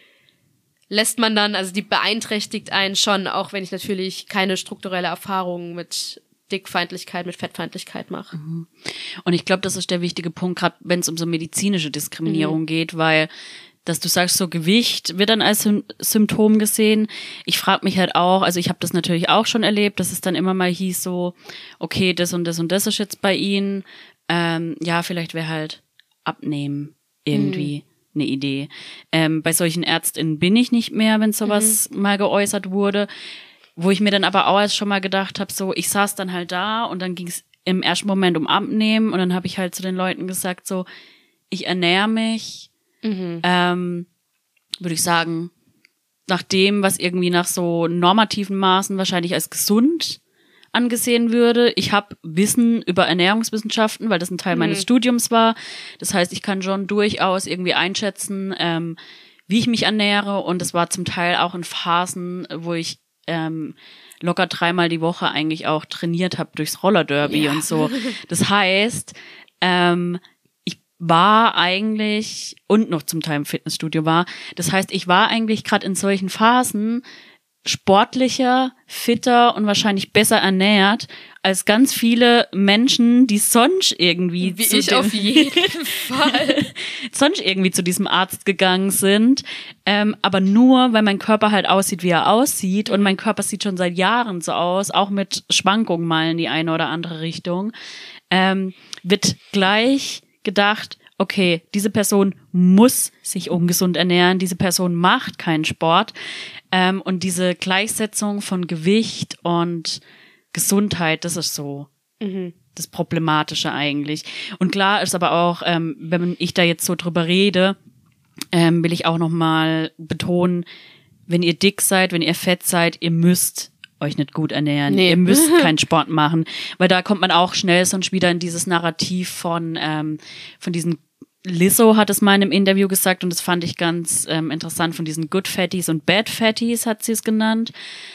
lässt man dann, also die beeinträchtigt einen schon, auch wenn ich natürlich keine strukturelle Erfahrung mit Dickfeindlichkeit, mit Fettfeindlichkeit mache. Mhm. Und ich glaube, das ist der wichtige Punkt, gerade wenn es um so medizinische Diskriminierung mhm. geht, weil, dass du sagst, so Gewicht wird dann als Sym- Symptom gesehen. Ich frage mich halt auch, also ich habe das natürlich auch schon erlebt, dass es dann immer mal hieß so, okay, das und das und das ist jetzt bei Ihnen. Ähm, ja, vielleicht wäre halt abnehmen irgendwie mhm. eine Idee. Ähm, bei solchen ÄrztInnen bin ich nicht mehr, wenn sowas mhm. mal geäußert wurde. Wo ich mir dann aber auch erst schon mal gedacht habe, so, ich saß dann halt da und dann ging es im ersten Moment um Abnehmen und dann habe ich halt zu den Leuten gesagt, so, ich ernähre mich, mhm. ähm, würde ich sagen, nach dem, was irgendwie nach so normativen Maßen wahrscheinlich als gesund angesehen würde. Ich habe Wissen über Ernährungswissenschaften, weil das ein Teil mhm. meines Studiums war. Das heißt, ich kann schon durchaus irgendwie einschätzen, ähm, wie ich mich ernähre und es war zum Teil auch in Phasen, wo ich ähm, locker dreimal die Woche eigentlich auch trainiert habe durchs Rollerderby ja. und so. Das heißt, ähm, ich war eigentlich und noch zum Teil im Fitnessstudio war. Das heißt, ich war eigentlich gerade in solchen Phasen sportlicher, fitter und wahrscheinlich besser ernährt als ganz viele Menschen, die sonst irgendwie wie zu ich dem, auf jeden Fall sonst irgendwie zu diesem Arzt gegangen sind, ähm, aber nur, weil mein Körper halt aussieht, wie er aussieht und mein Körper sieht schon seit Jahren so aus, auch mit Schwankungen mal in die eine oder andere Richtung, ähm, wird gleich gedacht, okay, diese Person muss sich ungesund ernähren, diese Person macht keinen Sport. Ähm, und diese Gleichsetzung von Gewicht und Gesundheit, das ist so mhm. das Problematische eigentlich. Und klar ist aber auch, ähm, wenn ich da jetzt so drüber rede, ähm, will ich auch nochmal betonen, wenn ihr dick seid, wenn ihr fett seid, ihr müsst euch nicht gut ernähren. Nee. Ihr müsst keinen Sport machen. Weil da kommt man auch schnell sonst wieder in dieses Narrativ von, ähm, von diesen Lizzo hat es mal in einem Interview gesagt und das fand ich ganz ähm, interessant, von diesen Good Fatties und Bad Fatties hat sie es genannt,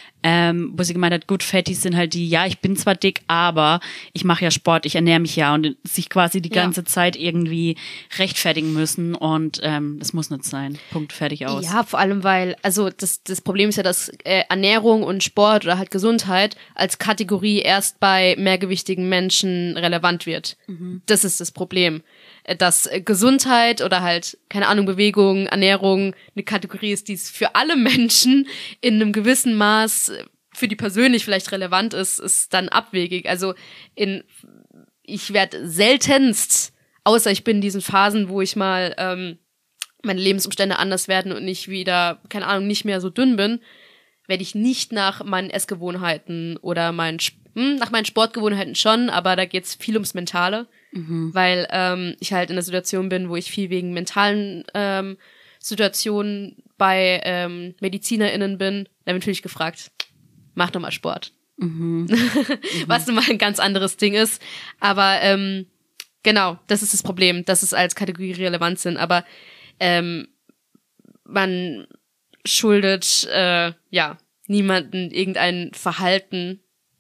ähm, wo sie gemeint hat, Good Fatties sind halt die, ja, ich bin zwar dick, aber ich mache ja Sport, ich ernähre mich ja und sich quasi die ganze ja. Zeit irgendwie rechtfertigen müssen und ähm, das muss nicht sein. Punkt, fertig, aus. Ja, vor allem, weil, also das, das Problem ist ja, dass äh, Ernährung und Sport oder halt Gesundheit als Kategorie erst bei mehrgewichtigen Menschen relevant wird. Mhm. Das ist das Problem. Dass Gesundheit oder halt, keine Ahnung, Bewegung, Ernährung eine Kategorie ist, die es für alle Menschen in einem gewissen Maß für die persönlich vielleicht relevant ist, ist dann abwegig. Also in ich werde seltenst, außer ich bin in diesen Phasen, wo ich mal ähm, meine Lebensumstände anders werden und ich wieder, keine Ahnung, nicht mehr so dünn bin, werde ich nicht nach meinen Essgewohnheiten oder meinen hm, nach meinen Sportgewohnheiten schon, aber da geht's viel ums Mentale. Mhm. Weil ähm, ich halt in der Situation bin, wo ich viel wegen mentalen ähm, Situationen bei ähm, MedizinerInnen bin. Da wird natürlich gefragt, mach doch mal Sport. Mhm. Was nun mal ein ganz anderes Ding ist. Aber ähm, genau, das ist das Problem, dass es als Kategorie relevant sind. Aber ähm, man schuldet äh, ja niemanden irgendein Verhalten,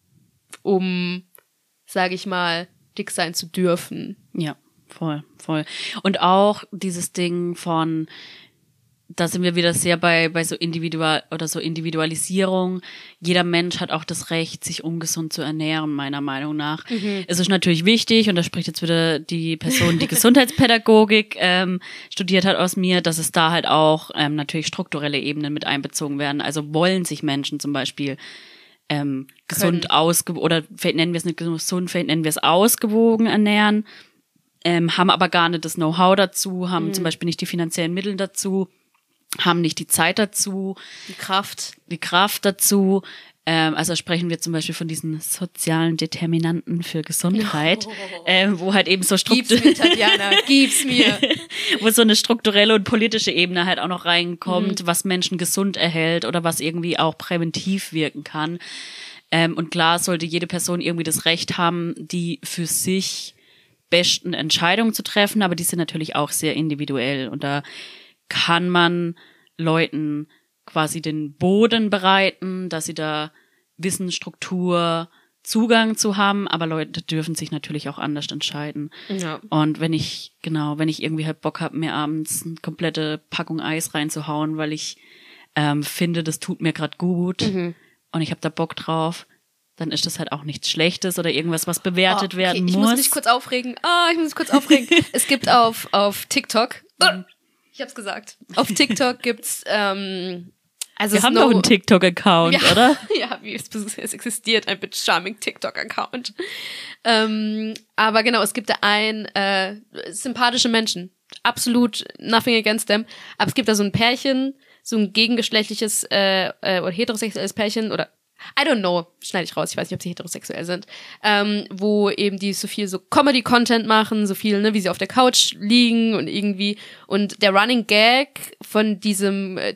um, sage ich mal, dick sein zu dürfen. Ja, voll, voll. Und auch dieses Ding von, da sind wir wieder sehr bei bei so Individual oder so Individualisierung. Jeder Mensch hat auch das Recht, sich ungesund zu ernähren, meiner Meinung nach. Mhm. Es ist natürlich wichtig, und da spricht jetzt wieder die Person, die Gesundheitspädagogik ähm, studiert hat aus mir, dass es da halt auch ähm, natürlich strukturelle Ebenen mit einbezogen werden. Also wollen sich Menschen zum Beispiel ähm, gesund ausgewogen, oder vielleicht nennen wir es nicht gesund, vielleicht nennen wir es ausgewogen ernähren, ähm, haben aber gar nicht das Know-how dazu, haben mhm. zum Beispiel nicht die finanziellen Mittel dazu. haben nicht die Zeit dazu, Die Kraft. die Kraft dazu. Ähm, also sprechen wir zum Beispiel von diesen sozialen Determinanten für Gesundheit, Oh. ähm, wo halt eben so Gib's Struktur mir, Tatjana, gib's mir. wo so eine strukturelle und politische Ebene halt auch noch reinkommt, Mhm. was Menschen gesund erhält oder was irgendwie auch präventiv wirken kann. Ähm, und klar sollte jede Person irgendwie das Recht haben, die für sich besten Entscheidungen zu treffen, aber die sind natürlich auch sehr individuell und da kann man Leuten quasi den Boden bereiten, dass sie da Wissen, Struktur, Zugang zu haben, aber Leute dürfen sich natürlich auch anders entscheiden. Ja. Und wenn ich, genau, wenn ich irgendwie halt Bock habe, mir abends eine komplette Packung Eis reinzuhauen, weil ich ähm, finde, das tut mir gerade gut Mhm. und ich habe da Bock drauf, dann ist das halt auch nichts Schlechtes oder irgendwas, was bewertet Oh, okay, werden ich muss. muss mich kurz aufregen. Ah, ich muss mich kurz aufregen. Es gibt auf, auf TikTok, oh, ich hab's gesagt, auf TikTok gibt's, ähm, also Wir haben Snow- doch einen TikTok-Account, ja, oder? Ja, wie es, es existiert ein Bit Charming TikTok-Account. Ähm, aber genau, es gibt da ein äh, sympathische Menschen. Absolut nothing against them. Aber es gibt da so ein Pärchen, so ein gegengeschlechtliches äh, äh, oder heterosexuelles Pärchen oder I don't know, schneide ich raus, ich weiß nicht, ob sie heterosexuell sind, ähm, wo eben die so viel so Comedy-Content machen, so viel, ne, wie sie auf der Couch liegen und irgendwie, und der Running Gag von diesem äh,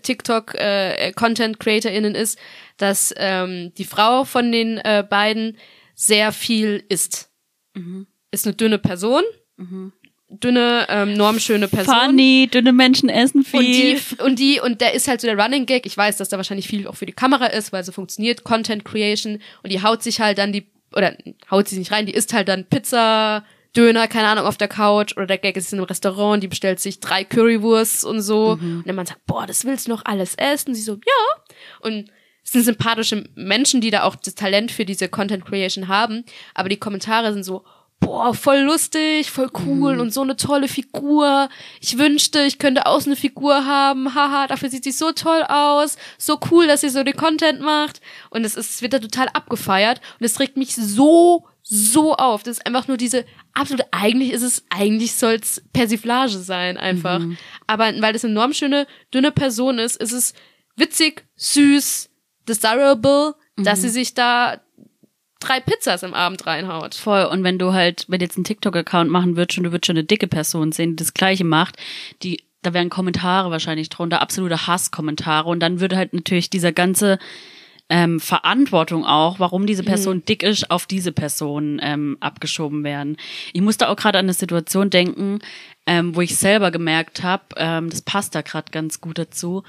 TikTok-Content-CreatorInnen ist, dass ähm, die Frau von den äh, beiden sehr viel isst. Mhm. Ist eine dünne Person, Mhm. dünne, ähm, normschöne Person. Funny, dünne Menschen essen viel. Und die, und die, und der ist halt so der Running Gag. Ich weiß, dass da wahrscheinlich viel auch für die Kamera ist, weil so funktioniert Content Creation. Und die haut sich halt dann die, oder haut sie nicht rein, die isst halt dann Pizza, Döner, keine Ahnung, auf der Couch. Oder der Gag ist in einem Restaurant, die bestellt sich drei Currywursts und so. Mhm. Und der Mann sagt, boah, das willst du noch alles essen? Und sie so, ja. Und es sind sympathische Menschen, die da auch das Talent für diese Content Creation haben. Aber die Kommentare sind so, boah, voll lustig, voll cool Mhm. und so eine tolle Figur. Ich wünschte, ich könnte auch so eine Figur haben. Haha, dafür sieht sie so toll aus. So cool, dass sie so den Content macht. Und es ist, es wird da total abgefeiert. Und es regt mich so, so auf. Das ist einfach nur diese absolute, eigentlich ist es, eigentlich soll's Persiflage sein, einfach. Mhm. Aber weil das eine enorm schöne, dünne Person ist, ist es witzig, süß, desirable, dass sie sich da drei Pizzas im Abend reinhaut. Voll. Und wenn du halt, wenn du jetzt einen TikTok-Account machen würdest und du würdest schon eine dicke Person sehen, die das Gleiche macht, die, da wären Kommentare wahrscheinlich drunter, absolute Hasskommentare. Und dann würde halt natürlich dieser ganze ähm, Verantwortung auch, warum diese Person mhm. dick ist, auf diese Person ähm, abgeschoben werden. Ich musste auch gerade an eine Situation denken, ähm, wo ich selber gemerkt habe, ähm, das passt da gerade ganz gut dazu,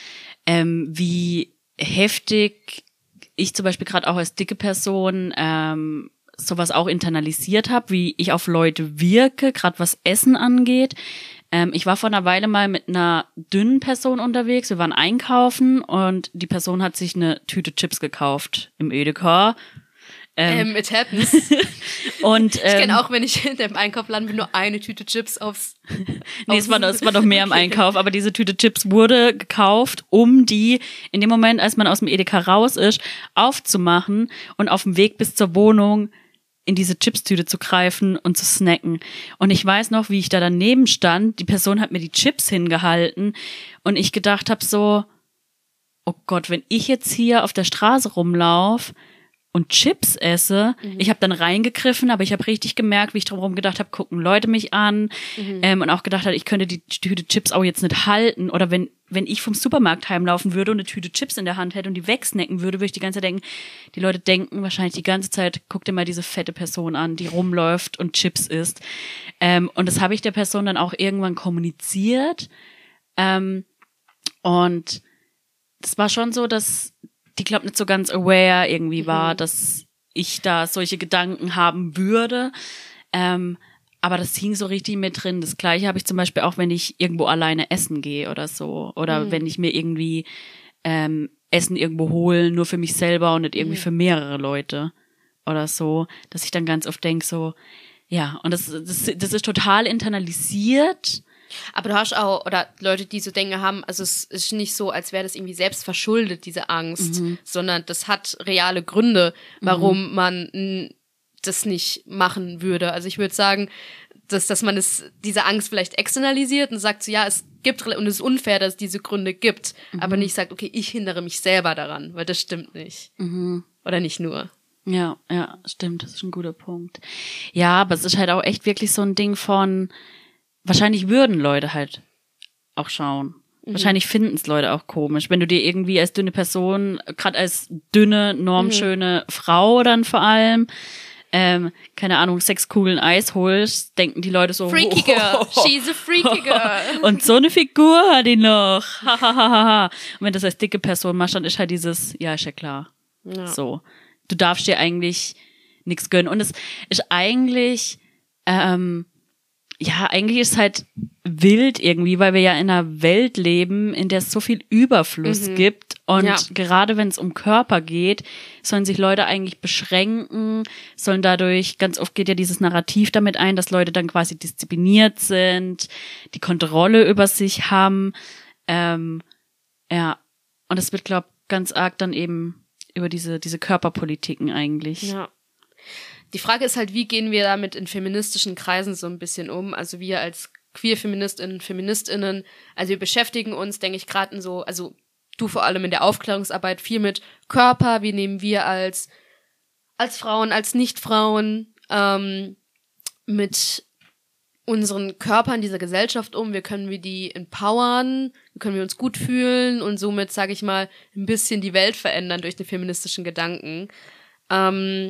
ähm, wie heftig ich zum Beispiel gerade auch als dicke Person ähm, sowas auch internalisiert habe, wie ich auf Leute wirke, gerade was Essen angeht. Ähm, ich war vor einer Weile mal mit einer dünnen Person unterwegs. Wir waren einkaufen und die Person hat sich eine Tüte Chips gekauft im Edeka. Ähm, ähm, it happens. Und, ähm, ich kenne auch, wenn ich in dem Einkaufladen bin, nur eine Tüte Chips aufs... Nee, es war, es war noch mehr im Einkauf, aber diese Tüte Chips wurde gekauft, um die in dem Moment, als man aus dem Edeka raus ist, aufzumachen und auf dem Weg bis zur Wohnung in diese Chipstüte zu greifen und zu snacken. Und ich weiß noch, wie ich da daneben stand, die Person hat mir die Chips hingehalten und ich gedacht habe so, oh Gott, wenn ich jetzt hier auf der Straße rumlaufe und Chips esse, mhm. ich habe dann reingegriffen, aber ich habe richtig gemerkt, wie ich drumherum gedacht habe, gucken Leute mich an mhm. ähm, und auch gedacht habe, ich könnte die Tüte Chips auch jetzt nicht halten oder wenn wenn ich vom Supermarkt heimlaufen würde und eine Tüte Chips in der Hand hätte und die wegsnacken würde, würde ich die ganze Zeit denken, die Leute denken wahrscheinlich die ganze Zeit, guck dir mal diese fette Person an, die rumläuft und Chips isst. Ähm, und das habe ich der Person dann auch irgendwann kommuniziert. Ähm, und das war schon so, dass die, glaub, nicht so ganz aware irgendwie war, mhm. dass ich da solche Gedanken haben würde. Ähm, aber das hing so richtig mit drin. Das Gleiche habe ich zum Beispiel auch, wenn ich irgendwo alleine essen gehe oder so. Oder mhm. wenn ich mir irgendwie ähm, Essen irgendwo hole, nur für mich selber und nicht irgendwie mhm. für mehrere Leute oder so. Dass ich dann ganz oft denke so, ja, und das, das, das ist total internalisiert. Aber du hast auch, oder Leute, die so Dinge haben, also es ist nicht so, als wäre das irgendwie selbst verschuldet, diese Angst, mhm. sondern das hat reale Gründe, warum mhm. man n, das nicht machen würde. Also ich würde sagen, dass, dass man es, diese Angst vielleicht externalisiert und sagt so, ja, es gibt und es ist unfair, dass es diese Gründe gibt, Mhm. aber nicht sagt, okay, ich hindere mich selber daran, weil das stimmt nicht. Mhm. Oder nicht nur. Ja, ja, stimmt, das ist ein guter Punkt. Ja, aber es ist halt auch echt wirklich so ein Ding von, wahrscheinlich würden Leute halt auch schauen. Mhm. Wahrscheinlich finden es Leute auch komisch, wenn du dir irgendwie als dünne Person, gerade als dünne, normschöne mhm. Frau dann vor allem, ähm, keine Ahnung, sechs Kugeln Eis holst, denken die Leute so, freaky girl, she's a freaky girl. Und so eine Figur hat die noch. Und wenn das als dicke Person machst, dann ist halt dieses, ja, ist ja klar. Ja. So. Du darfst dir eigentlich nichts gönnen. Und es ist eigentlich, ähm, ja, eigentlich ist es halt wild irgendwie, weil wir ja in einer Welt leben, in der es so viel Überfluss mhm. gibt. Und ja. gerade wenn es um Körper geht, sollen sich Leute eigentlich beschränken, sollen dadurch, ganz oft geht ja dieses Narrativ damit ein, dass Leute dann quasi diszipliniert sind, die Kontrolle über sich haben. Ähm, ja, und es wird, glaube ich, ganz arg dann eben über diese diese Körperpolitiken eigentlich. Ja. Die Frage ist halt, wie gehen wir damit in feministischen Kreisen so ein bisschen um? Also wir als Queer-Feministinnen, Feministinnen, also wir beschäftigen uns, denke ich, gerade in so, also du vor allem in der Aufklärungsarbeit viel mit Körper, wie nehmen wir als als Frauen, als Nicht-Frauen ähm, mit unseren Körpern dieser Gesellschaft um, wie können wir die empowern, wie können wir uns gut fühlen und somit, sage ich mal, ein bisschen die Welt verändern durch den feministischen Gedanken. Ähm,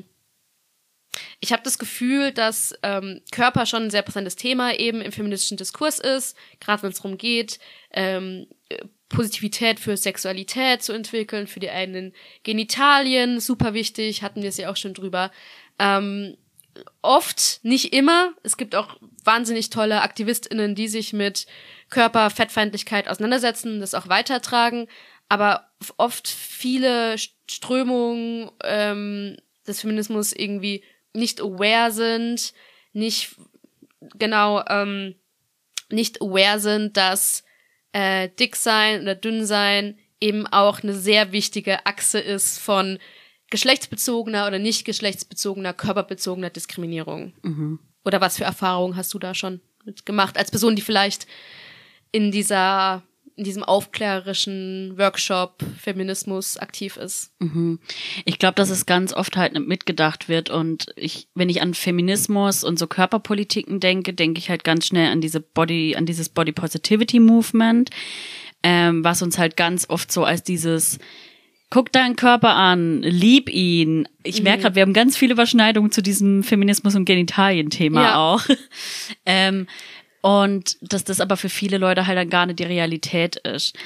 ich habe das Gefühl, dass ähm, Körper schon ein sehr präsentes Thema eben im feministischen Diskurs ist, gerade wenn es darum geht, ähm, Positivität für Sexualität zu entwickeln, für die eigenen Genitalien, super wichtig, hatten wir es ja auch schon drüber. Ähm, oft, nicht immer, es gibt auch wahnsinnig tolle AktivistInnen, die sich mit Körperfettfeindlichkeit auseinandersetzen, das auch weitertragen, aber oft viele Strömungen ähm, des Feminismus irgendwie nicht aware sind, nicht genau ähm, nicht aware sind, dass äh, dick sein oder dünn sein eben auch eine sehr wichtige Achse ist von geschlechtsbezogener oder nicht geschlechtsbezogener, körperbezogener Diskriminierung. Mhm. Oder was für Erfahrungen hast du da schon mitgemacht, als Person, die vielleicht in dieser, in diesem aufklärerischen Workshop Feminismus aktiv ist? Mhm. Ich glaube, dass es ganz oft halt nicht mitgedacht wird und ich, wenn ich an Feminismus und so Körperpolitiken denke, denke ich halt ganz schnell an diese Body, an dieses Body Positivity Movement, ähm, was uns halt ganz oft so als dieses guck deinen Körper an, lieb ihn. Ich merke gerade, wir haben ganz viele Überschneidungen zu diesem Feminismus- und Genitalien-Thema ja. auch. ähm, und dass das aber für viele Leute halt dann gar nicht die Realität ist.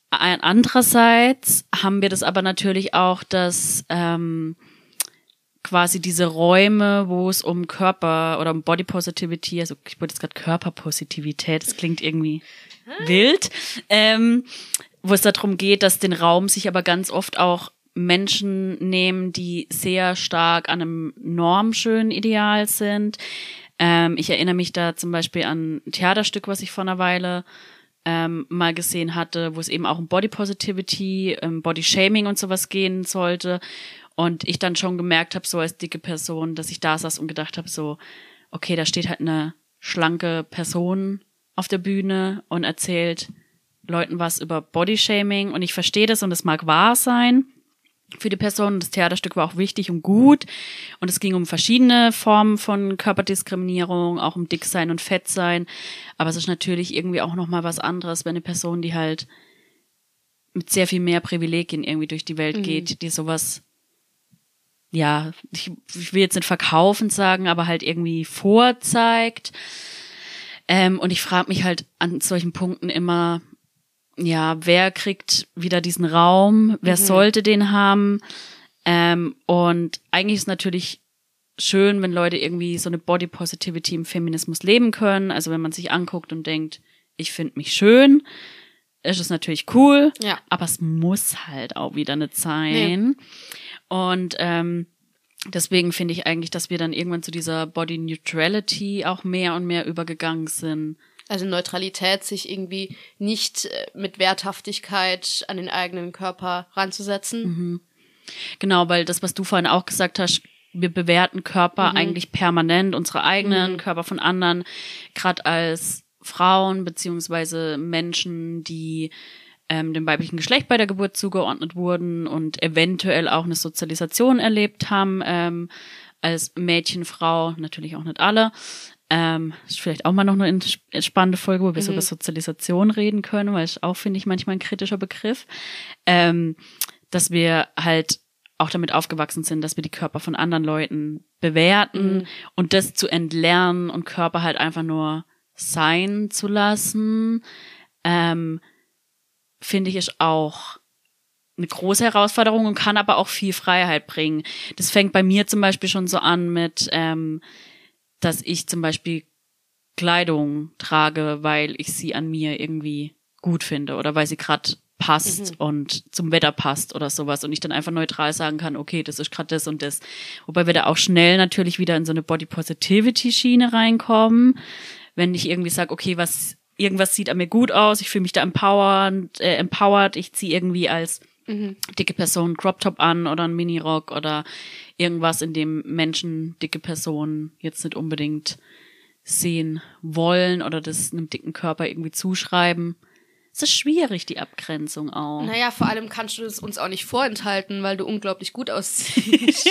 Andererseits haben wir das aber natürlich auch, dass ähm, quasi diese Räume, wo es um Körper oder um Body Positivity, also ich wollte jetzt gerade Körperpositivität, das klingt irgendwie wild, ähm, wo es darum geht, dass den Raum sich aber ganz oft auch Menschen nehmen, die sehr stark an einem normschönen Ideal sind. Ähm, ich erinnere mich da zum Beispiel an ein Theaterstück, was ich vor einer Weile ähm, mal gesehen hatte, wo es eben auch um Body Positivity, ähm, Body Shaming und sowas gehen sollte. Und ich dann schon gemerkt habe, so als dicke Person, dass ich da saß und gedacht habe, so, okay, da steht halt eine schlanke Person auf der Bühne und erzählt Leuten was über Bodyshaming und ich verstehe das und es mag wahr sein für die Person. Das Theaterstück war auch wichtig und gut und es ging um verschiedene Formen von Körperdiskriminierung, auch um Dicksein und Fettsein, aber es ist natürlich irgendwie auch nochmal was anderes, wenn eine Person, die halt mit sehr viel mehr Privilegien irgendwie durch die Welt mhm. geht, die sowas, ja, ich, ich will jetzt nicht verkaufend sagen, aber halt irgendwie vorzeigt. Ähm, und ich frage mich halt an solchen Punkten immer, ja, wer kriegt wieder diesen Raum? Wer mhm. sollte den haben? Ähm, und eigentlich ist natürlich schön, wenn Leute irgendwie so eine Body Positivity im Feminismus leben können. Also wenn man sich anguckt und denkt, ich finde mich schön, ist es natürlich cool. Ja. Aber es muss halt auch wieder nicht sein. Nee. Und ähm, deswegen finde ich eigentlich, dass wir dann irgendwann zu dieser Body Neutrality auch mehr und mehr übergegangen sind. Also Neutralität, sich irgendwie nicht mit Werthaftigkeit an den eigenen Körper ranzusetzen. Mhm. Genau, weil das, was du vorhin auch gesagt hast, wir bewerten Körper mhm. eigentlich permanent, unsere eigenen, mhm. Körper von anderen. Gerade als Frauen beziehungsweise Menschen, die ähm, dem weiblichen Geschlecht bei der Geburt zugeordnet wurden und eventuell auch eine Sozialisation erlebt haben, ähm, als Mädchen, Frau, natürlich auch nicht alle. Ähm, ist vielleicht auch mal noch eine spannende Folge, wo wir mhm. so über Sozialisation reden können, weil es auch, finde ich, manchmal ein kritischer Begriff. Ähm, dass wir halt auch damit aufgewachsen sind, dass wir die Körper von anderen Leuten bewerten mhm. und das zu entlernen und Körper halt einfach nur sein zu lassen, ähm, finde ich, ist auch eine große Herausforderung und kann aber auch viel Freiheit bringen. Das fängt bei mir zum Beispiel schon so an mit, ähm, dass ich zum Beispiel Kleidung trage, weil ich sie an mir irgendwie gut finde oder weil sie gerade passt mhm. und zum Wetter passt oder sowas und ich dann einfach neutral sagen kann, okay, das ist gerade das und das. Wobei wir da auch schnell natürlich wieder in so eine Body-Positivity-Schiene reinkommen, wenn ich irgendwie sage, okay, was irgendwas sieht an mir gut aus, ich fühle mich da empowered, äh, empowered, ich ziehe irgendwie als mhm. dicke Person einen Crop-Top an oder einen Minirock oder irgendwas, in dem Menschen dicke Personen jetzt nicht unbedingt sehen wollen oder das einem dicken Körper irgendwie zuschreiben. Es ist schwierig, die Abgrenzung auch. Naja, vor allem kannst du es uns auch nicht vorenthalten, weil du unglaublich gut aussiehst.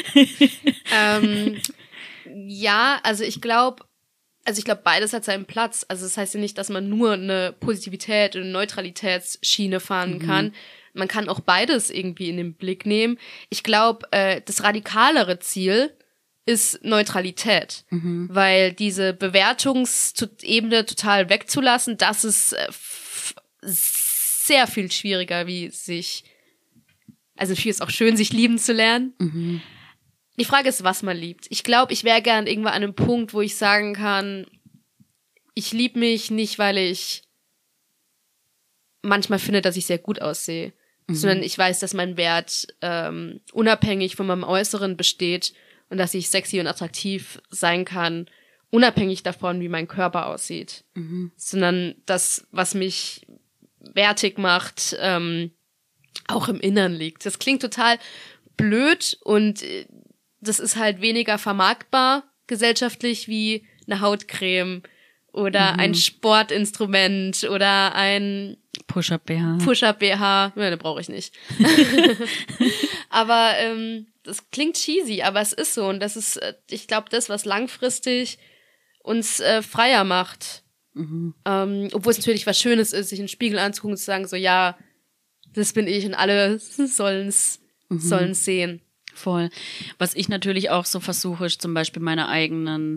ähm, ja, also ich glaube, also ich glaube, beides hat seinen Platz. Also das heißt ja nicht, dass man nur eine Positivität und eine Neutralitätsschiene fahren mhm. kann. Man kann auch beides irgendwie in den Blick nehmen. Ich glaube, äh, das radikalere Ziel ist Neutralität, mhm. weil diese Bewertungsebene total wegzulassen, das ist äh, f- sehr viel schwieriger, wie sich, also viel ist auch schön, sich lieben zu lernen. Mhm. Die Frage ist, was man liebt. Ich glaube, ich wäre gern irgendwann an einem Punkt, wo ich sagen kann, ich liebe mich nicht, weil ich manchmal finde, dass ich sehr gut aussehe, mhm. sondern ich weiß, dass mein Wert ähm, unabhängig von meinem Äußeren besteht und dass ich sexy und attraktiv sein kann, unabhängig davon, wie mein Körper aussieht. Mhm. Sondern das, was mich wertig macht, ähm, auch im Innern liegt. Das klingt total blöd und das ist halt weniger vermarktbar gesellschaftlich wie eine Hautcreme oder mhm. ein Sportinstrument oder ein Push-Up-B H. Push-Up-B H. Ja, den brauche ich nicht. Aber ähm, das klingt cheesy, aber es ist so. Und das ist, äh, ich glaube, das, was langfristig uns äh, freier macht. Mhm. Ähm, obwohl es natürlich was Schönes ist, sich in den Spiegel anzugucken und zu sagen, so, ja, das bin ich und alle sollen's, mhm. sollen's sehen. Voll. Was ich natürlich auch so versuche, ist zum Beispiel meine eigenen,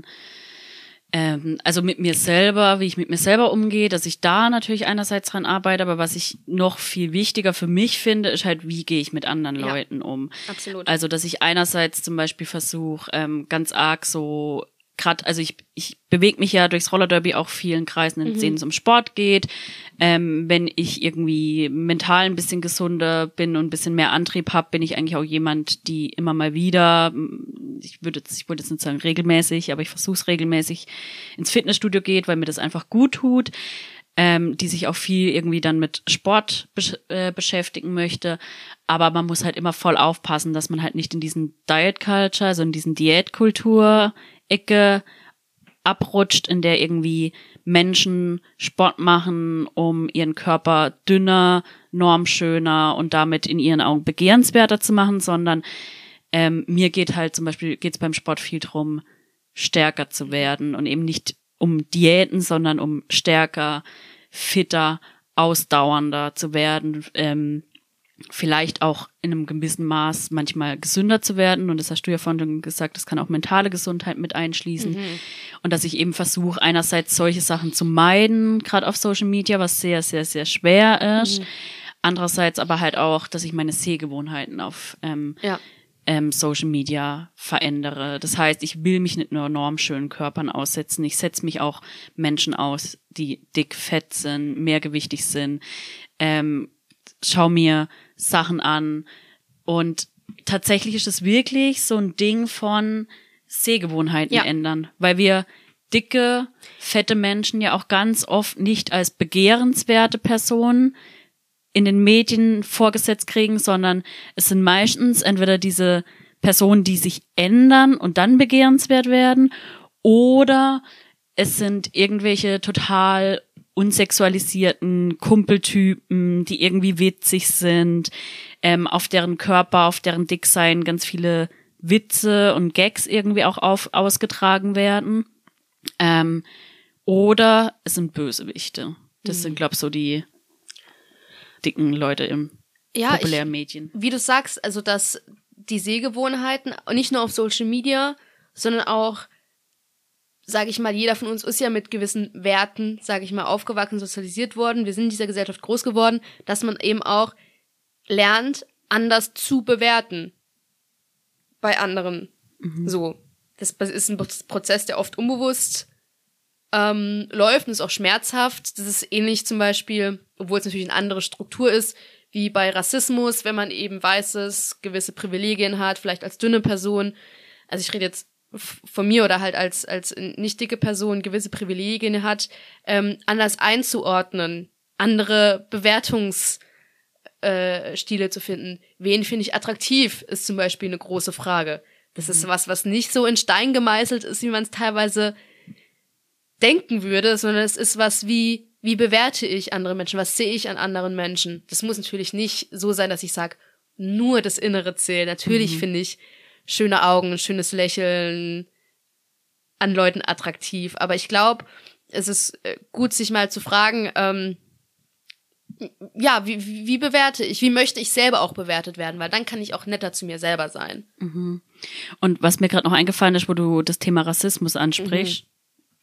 ähm, also mit mir selber, wie ich mit mir selber umgehe, dass ich da natürlich einerseits dran arbeite, aber was ich noch viel wichtiger für mich finde, ist halt, wie gehe ich mit anderen ja, Leuten um. Absolut. Also, dass ich einerseits zum Beispiel versuche, ähm, ganz arg so, gerade, also ich ich bewege mich ja durchs Rollerderby auch vielen Kreisen, in denen mhm. es um Sport geht. Ähm, wenn ich irgendwie mental ein bisschen gesunder bin und ein bisschen mehr Antrieb habe, bin ich eigentlich auch jemand, die immer mal wieder, ich würde jetzt, ich würde jetzt nicht sagen regelmäßig, aber ich versuche es regelmäßig, ins Fitnessstudio geht, weil mir das einfach gut tut. Ähm, die sich auch viel irgendwie dann mit Sport besch- äh, beschäftigen möchte. Aber man muss halt immer voll aufpassen, dass man halt nicht in diesen Diet Culture, also in diesen Diätkultur-Ecke abrutscht, in der irgendwie Menschen Sport machen, um ihren Körper dünner, normschöner und damit in ihren Augen begehrenswerter zu machen, sondern ähm, mir geht halt zum Beispiel, geht's beim Sport viel drum, stärker zu werden und eben nicht um Diäten, sondern um stärker, fitter, ausdauernder zu werden, ähm, vielleicht auch in einem gewissen Maß manchmal gesünder zu werden. Und das hast du ja vorhin gesagt, das kann auch mentale Gesundheit mit einschließen. Mhm. Und dass ich eben versuche, einerseits solche Sachen zu meiden, gerade auf Social Media, was sehr, sehr, sehr schwer ist. Mhm. Andererseits aber halt auch, dass ich meine Sehgewohnheiten auf ähm, ja. ähm, Social Media verändere. Das heißt, ich will mich nicht nur normschönen Körpern aussetzen, ich setze mich auch Menschen aus, die dick, fett sind, mehrgewichtig sind, ähm, schau mir Sachen an und tatsächlich ist es wirklich so ein Ding von Sehgewohnheiten ja. ändern, weil wir dicke, fette Menschen ja auch ganz oft nicht als begehrenswerte Personen in den Medien vorgesetzt kriegen, sondern es sind meistens entweder diese Personen, die sich ändern und dann begehrenswert werden, oder es sind irgendwelche total unsexualisierten Kumpeltypen, die irgendwie witzig sind, ähm, auf deren Körper, auf deren Dicksein ganz viele Witze und Gags irgendwie auch auf, ausgetragen werden. Ähm, oder es sind Bösewichte. Das mhm. sind, glaube ich, so die dicken Leute im ja, populären ich, Medien. Wie du sagst, also dass die Sehgewohnheiten, nicht nur auf Social Media, sondern auch, sage ich mal, jeder von uns ist ja mit gewissen Werten, sage ich mal, aufgewachsen, sozialisiert worden. Wir sind in dieser Gesellschaft groß geworden, dass man eben auch lernt, anders zu bewerten bei anderen. Mhm. So, das ist ein Prozess, der oft unbewusst ähm, läuft und ist auch schmerzhaft. Das ist ähnlich zum Beispiel, obwohl es natürlich eine andere Struktur ist, wie bei Rassismus, wenn man eben Weißes gewisse Privilegien hat, vielleicht als dünne Person. Also ich rede jetzt von mir oder halt als als nicht dicke Person gewisse Privilegien hat, ähm, anders einzuordnen, andere Bewertungsstile äh, zu finden. Wen finde ich attraktiv, ist zum Beispiel eine große Frage. Das mhm. ist was, was nicht so in Stein gemeißelt ist, wie man es teilweise denken würde, sondern es ist was wie, wie bewerte ich andere Menschen, was sehe ich an anderen Menschen. Das muss natürlich nicht so sein, dass ich sage, nur das Innere zählt. Natürlich mhm. finde ich schöne Augen, schönes Lächeln an Leuten attraktiv. Aber ich glaube, es ist gut, sich mal zu fragen, ähm, ja, wie, wie bewerte ich? Wie möchte ich selber auch bewertet werden? Weil dann kann ich auch netter zu mir selber sein. Mhm. Und was mir gerade noch eingefallen ist, wo du das Thema Rassismus ansprichst, mhm.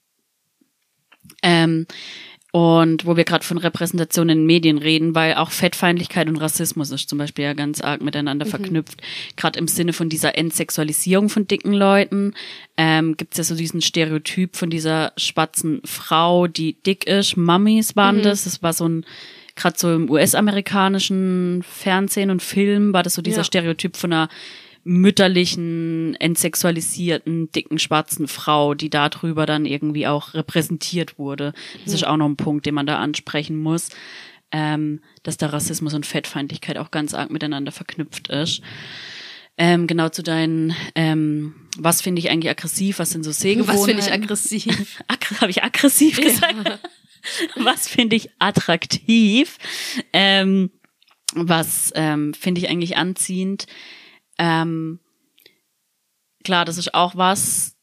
ähm, und wo wir gerade von Repräsentation in Medien reden, weil auch Fettfeindlichkeit und Rassismus ist zum Beispiel ja ganz arg miteinander mhm. verknüpft. Gerade im Sinne von dieser Entsexualisierung von dicken Leuten ähm, gibt es ja so diesen Stereotyp von dieser schwarzen Frau, die dick ist. Mummies waren mhm. das. Das war so ein, gerade so im U S-amerikanischen Fernsehen und Film war das so dieser ja. Stereotyp von einer mütterlichen, entsexualisierten, dicken, schwarzen Frau, die da drüber dann irgendwie auch repräsentiert wurde. Das mhm. ist auch noch ein Punkt, den man da ansprechen muss, ähm, dass da Rassismus und Fettfeindlichkeit auch ganz arg miteinander verknüpft ist. Ähm, genau zu deinen, ähm, was finde ich eigentlich aggressiv, was sind so Sehgewohnheiten? Was finde ich aggressiv? Aggr- Habe ich aggressiv gesagt? Ja. Was finde ich attraktiv? Ähm, was ähm, finde ich eigentlich anziehend? Ähm, klar, das ist auch was,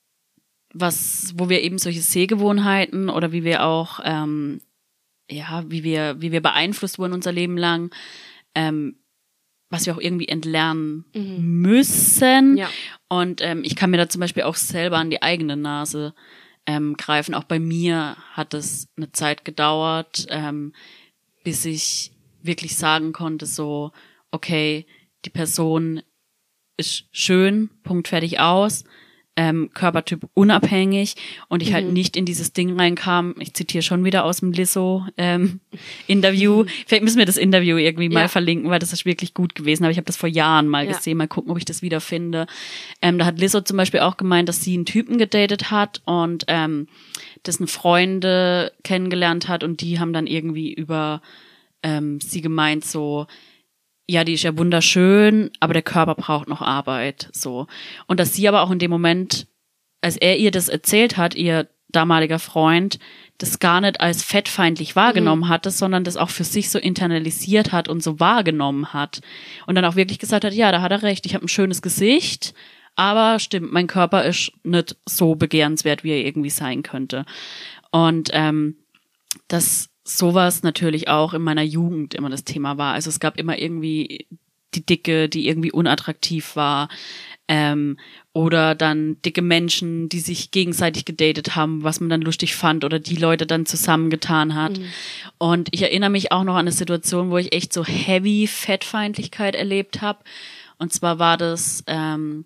was, wo wir eben solche Sehgewohnheiten oder wie wir auch, ähm, ja, wie wir, wie wir beeinflusst wurden unser Leben lang, ähm, was wir auch irgendwie entlernen mhm. müssen. Ja. Und ähm, ich kann mir da zum Beispiel auch selber an die eigene Nase ähm, greifen. Auch bei mir hat es eine Zeit gedauert, ähm, bis ich wirklich sagen konnte, so, okay, die Person ist schön, Punkt, fertig, aus, ähm, Körpertyp unabhängig und ich mhm. halt nicht in dieses Ding reinkam, ich zitiere schon wieder aus dem Lizzo ähm, Interview, mhm. vielleicht müssen wir das Interview irgendwie ja. mal verlinken, weil das ist wirklich gut gewesen, aber ich habe das vor Jahren mal ja. gesehen, mal gucken, ob ich das wieder finde. Ähm, da hat Lizzo zum Beispiel auch gemeint, dass sie einen Typen gedatet hat und ähm, dessen Freunde kennengelernt hat und die haben dann irgendwie über ähm, sie gemeint so, ja, die ist ja wunderschön, aber der Körper braucht noch Arbeit, so. Und dass sie aber auch in dem Moment, als er ihr das erzählt hat, ihr damaliger Freund, das gar nicht als fettfeindlich wahrgenommen mhm. hatte, sondern das auch für sich so internalisiert hat und so wahrgenommen hat. Und dann auch wirklich gesagt hat, ja, da hat er recht, ich habe ein schönes Gesicht, aber stimmt, mein Körper ist nicht so begehrenswert, wie er irgendwie sein könnte. Und ähm, das sowas natürlich auch in meiner Jugend immer das Thema war. Also es gab immer irgendwie die Dicke, die irgendwie unattraktiv war, ähm, oder dann dicke Menschen, die sich gegenseitig gedatet haben, was man dann lustig fand oder die Leute dann zusammengetan hat. Mhm. Und ich erinnere mich auch noch an eine Situation, wo ich echt so heavy Fettfeindlichkeit erlebt habe. Und zwar war das, ähm,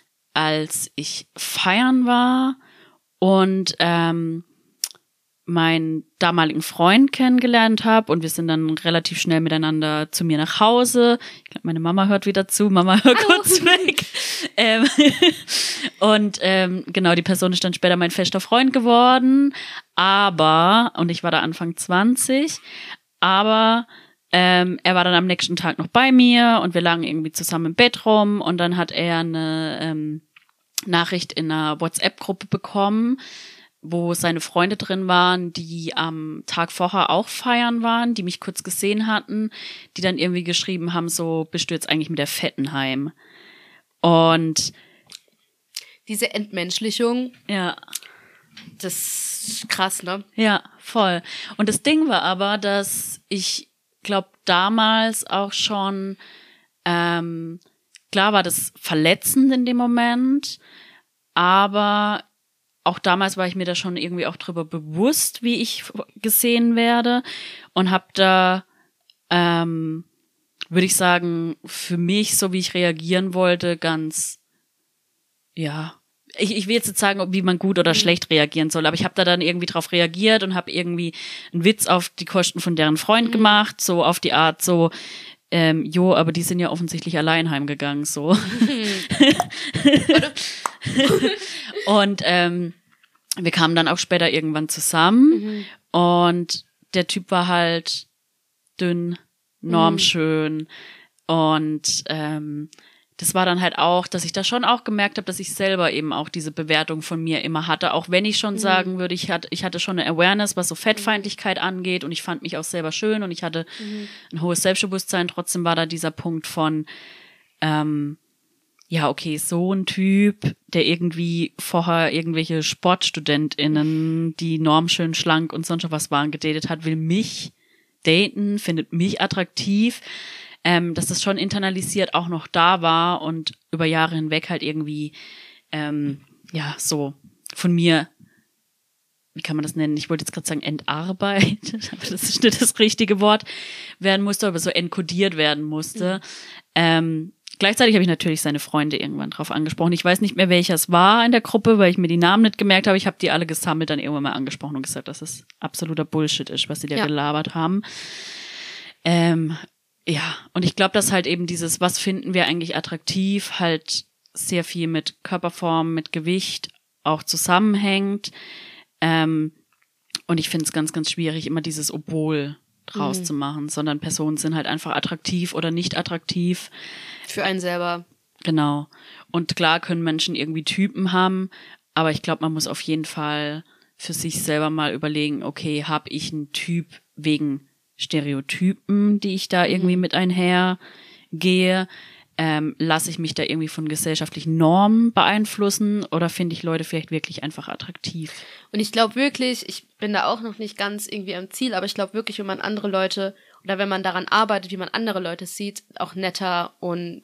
als ich feiern war und ähm, meinen damaligen Freund kennengelernt habe und wir sind dann relativ schnell miteinander zu mir nach Hause. Ich glaube, meine Mama hört wieder zu. Mama, hör kurz weg. ähm, und ähm, genau, die Person ist dann später mein fester Freund geworden. Aber, und ich war da Anfang zwanzig, aber ähm, er war dann am nächsten Tag noch bei mir und wir lagen irgendwie zusammen im Bett rum und dann hat er eine ähm, Nachricht in einer WhatsApp-Gruppe bekommen, wo seine Freunde drin waren, die am Tag vorher auch feiern waren, die mich kurz gesehen hatten, die dann irgendwie geschrieben haben, so, bist du jetzt eigentlich mit der Fetten heim? Und diese Entmenschlichung, ja, das ist krass, ne? ja, voll. Und das Ding war aber, dass ich glaube, damals auch schon, ähm, klar war das verletzend in dem Moment, aber auch damals war ich mir da schon irgendwie auch drüber bewusst, wie ich gesehen werde und habe da, ähm, würde ich sagen, für mich, so wie ich reagieren wollte, ganz, ja, ich, ich will jetzt nicht sagen, wie man gut oder schlecht reagieren soll, aber ich habe da dann irgendwie drauf reagiert und habe irgendwie einen Witz auf die Kosten von deren Freund mhm. gemacht, so auf die Art so, ähm, jo, aber die sind ja offensichtlich allein heimgegangen, so. Und ähm, wir kamen dann auch später irgendwann zusammen mhm. und der Typ war halt dünn, normschön mhm. und ähm, das war dann halt auch, dass ich da schon auch gemerkt habe, dass ich selber eben auch diese Bewertung von mir immer hatte, auch wenn ich schon mhm. sagen würde, ich hatte, ich hatte schon eine Awareness, was so Fettfeindlichkeit mhm. angeht und ich fand mich auch selber schön und ich hatte mhm. ein hohes Selbstbewusstsein, trotzdem war da dieser Punkt von ähm, ja, okay, so ein Typ, der irgendwie vorher irgendwelche SportstudentInnen, die normschön schlank und sonst was waren, gedatet hat, will mich daten, findet mich attraktiv, ähm, dass das schon internalisiert auch noch da war und über Jahre hinweg halt irgendwie, ähm, ja, so von mir, wie kann man das nennen? Ich wollte jetzt gerade sagen entarbeitet, aber das ist nicht das richtige Wort, werden musste, aber so enkodiert werden musste. Mhm. Ähm, Gleichzeitig habe ich natürlich seine Freunde irgendwann drauf angesprochen. Ich weiß nicht mehr, welcher es war in der Gruppe, weil ich mir die Namen nicht gemerkt habe. Ich habe die alle gesammelt, dann irgendwann mal angesprochen und gesagt, dass es absoluter Bullshit ist, was sie da ja. gelabert haben. Ähm, ja, und ich glaube, dass halt eben dieses, was finden wir eigentlich attraktiv, halt sehr viel mit Körperform, mit Gewicht auch zusammenhängt. Ähm, und ich finde es ganz, ganz schwierig, immer dieses Obwohl draus mhm. zu machen, sondern Personen sind halt einfach attraktiv oder nicht attraktiv. Für einen selber. Genau. Und klar können Menschen irgendwie Typen haben, aber ich glaube, man muss auf jeden Fall für sich selber mal überlegen, okay, habe ich einen Typ wegen Stereotypen, die ich da irgendwie mit einhergehe? Ähm, lasse ich mich da irgendwie von gesellschaftlichen Normen beeinflussen oder finde ich Leute vielleicht wirklich einfach attraktiv? Und ich glaube wirklich, ich bin da auch noch nicht ganz irgendwie am Ziel, aber ich glaube wirklich, wenn man andere Leute oder wenn man daran arbeitet, wie man andere Leute sieht, auch netter und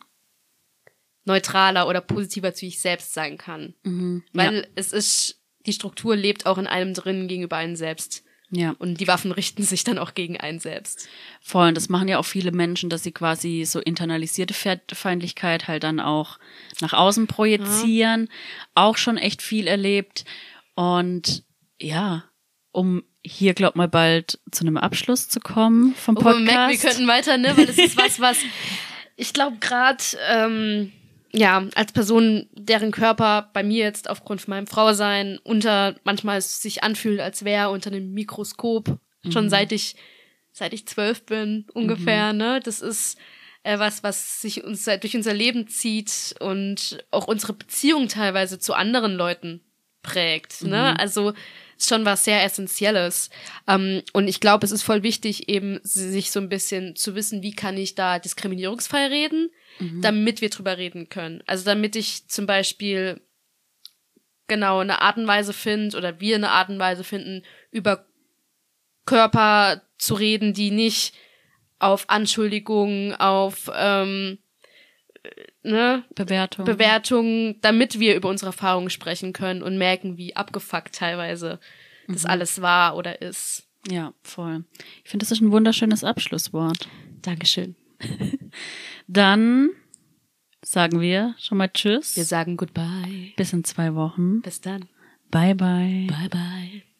neutraler oder positiver zu sich selbst sein kann. Mhm, Weil ja. es ist, die Struktur lebt auch in einem drin gegenüber einem selbst. Ja. Und die Waffen richten sich dann auch gegen einen selbst. Voll, und das machen ja auch viele Menschen, dass sie quasi so internalisierte Feindlichkeit halt dann auch nach außen projizieren. Ja. Auch schon echt viel erlebt. Und ja, um hier, glaub mal, bald zu einem Abschluss zu kommen vom Podcast. Oh, man merkt, wir könnten weiter, ne? Weil das ist was, was ich glaube gerade, ähm, ja, als Person, deren Körper bei mir jetzt aufgrund von meinem Frausein unter, manchmal es sich anfühlt, als wäre unter einem Mikroskop, mhm. schon seit ich, seit ich zwölf bin, ungefähr, mhm. ne? Das ist äh, was, was sich uns durch unser Leben zieht und auch unsere Beziehung teilweise zu anderen Leuten prägt, mhm. ne? Also, ist schon was sehr Essentielles. Um, und ich glaube, es ist voll wichtig, eben sich so ein bisschen zu wissen, wie kann ich da diskriminierungsfrei reden, mhm. damit wir drüber reden können. Also damit ich zum Beispiel genau eine Art und Weise finde oder wir eine Art und Weise finden, über Körper zu reden, die nicht auf Anschuldigungen, auf ähm, ne, Bewertung. Bewertungen, damit wir über unsere Erfahrungen sprechen können und merken, wie abgefuckt teilweise mhm. das alles war oder ist. Ja, voll. Ich finde, das ist ein wunderschönes Abschlusswort. Dankeschön. Dann sagen wir schon mal Tschüss. Wir sagen Goodbye. Bis in zwei Wochen. Bis dann. Bye, bye. Bye, bye.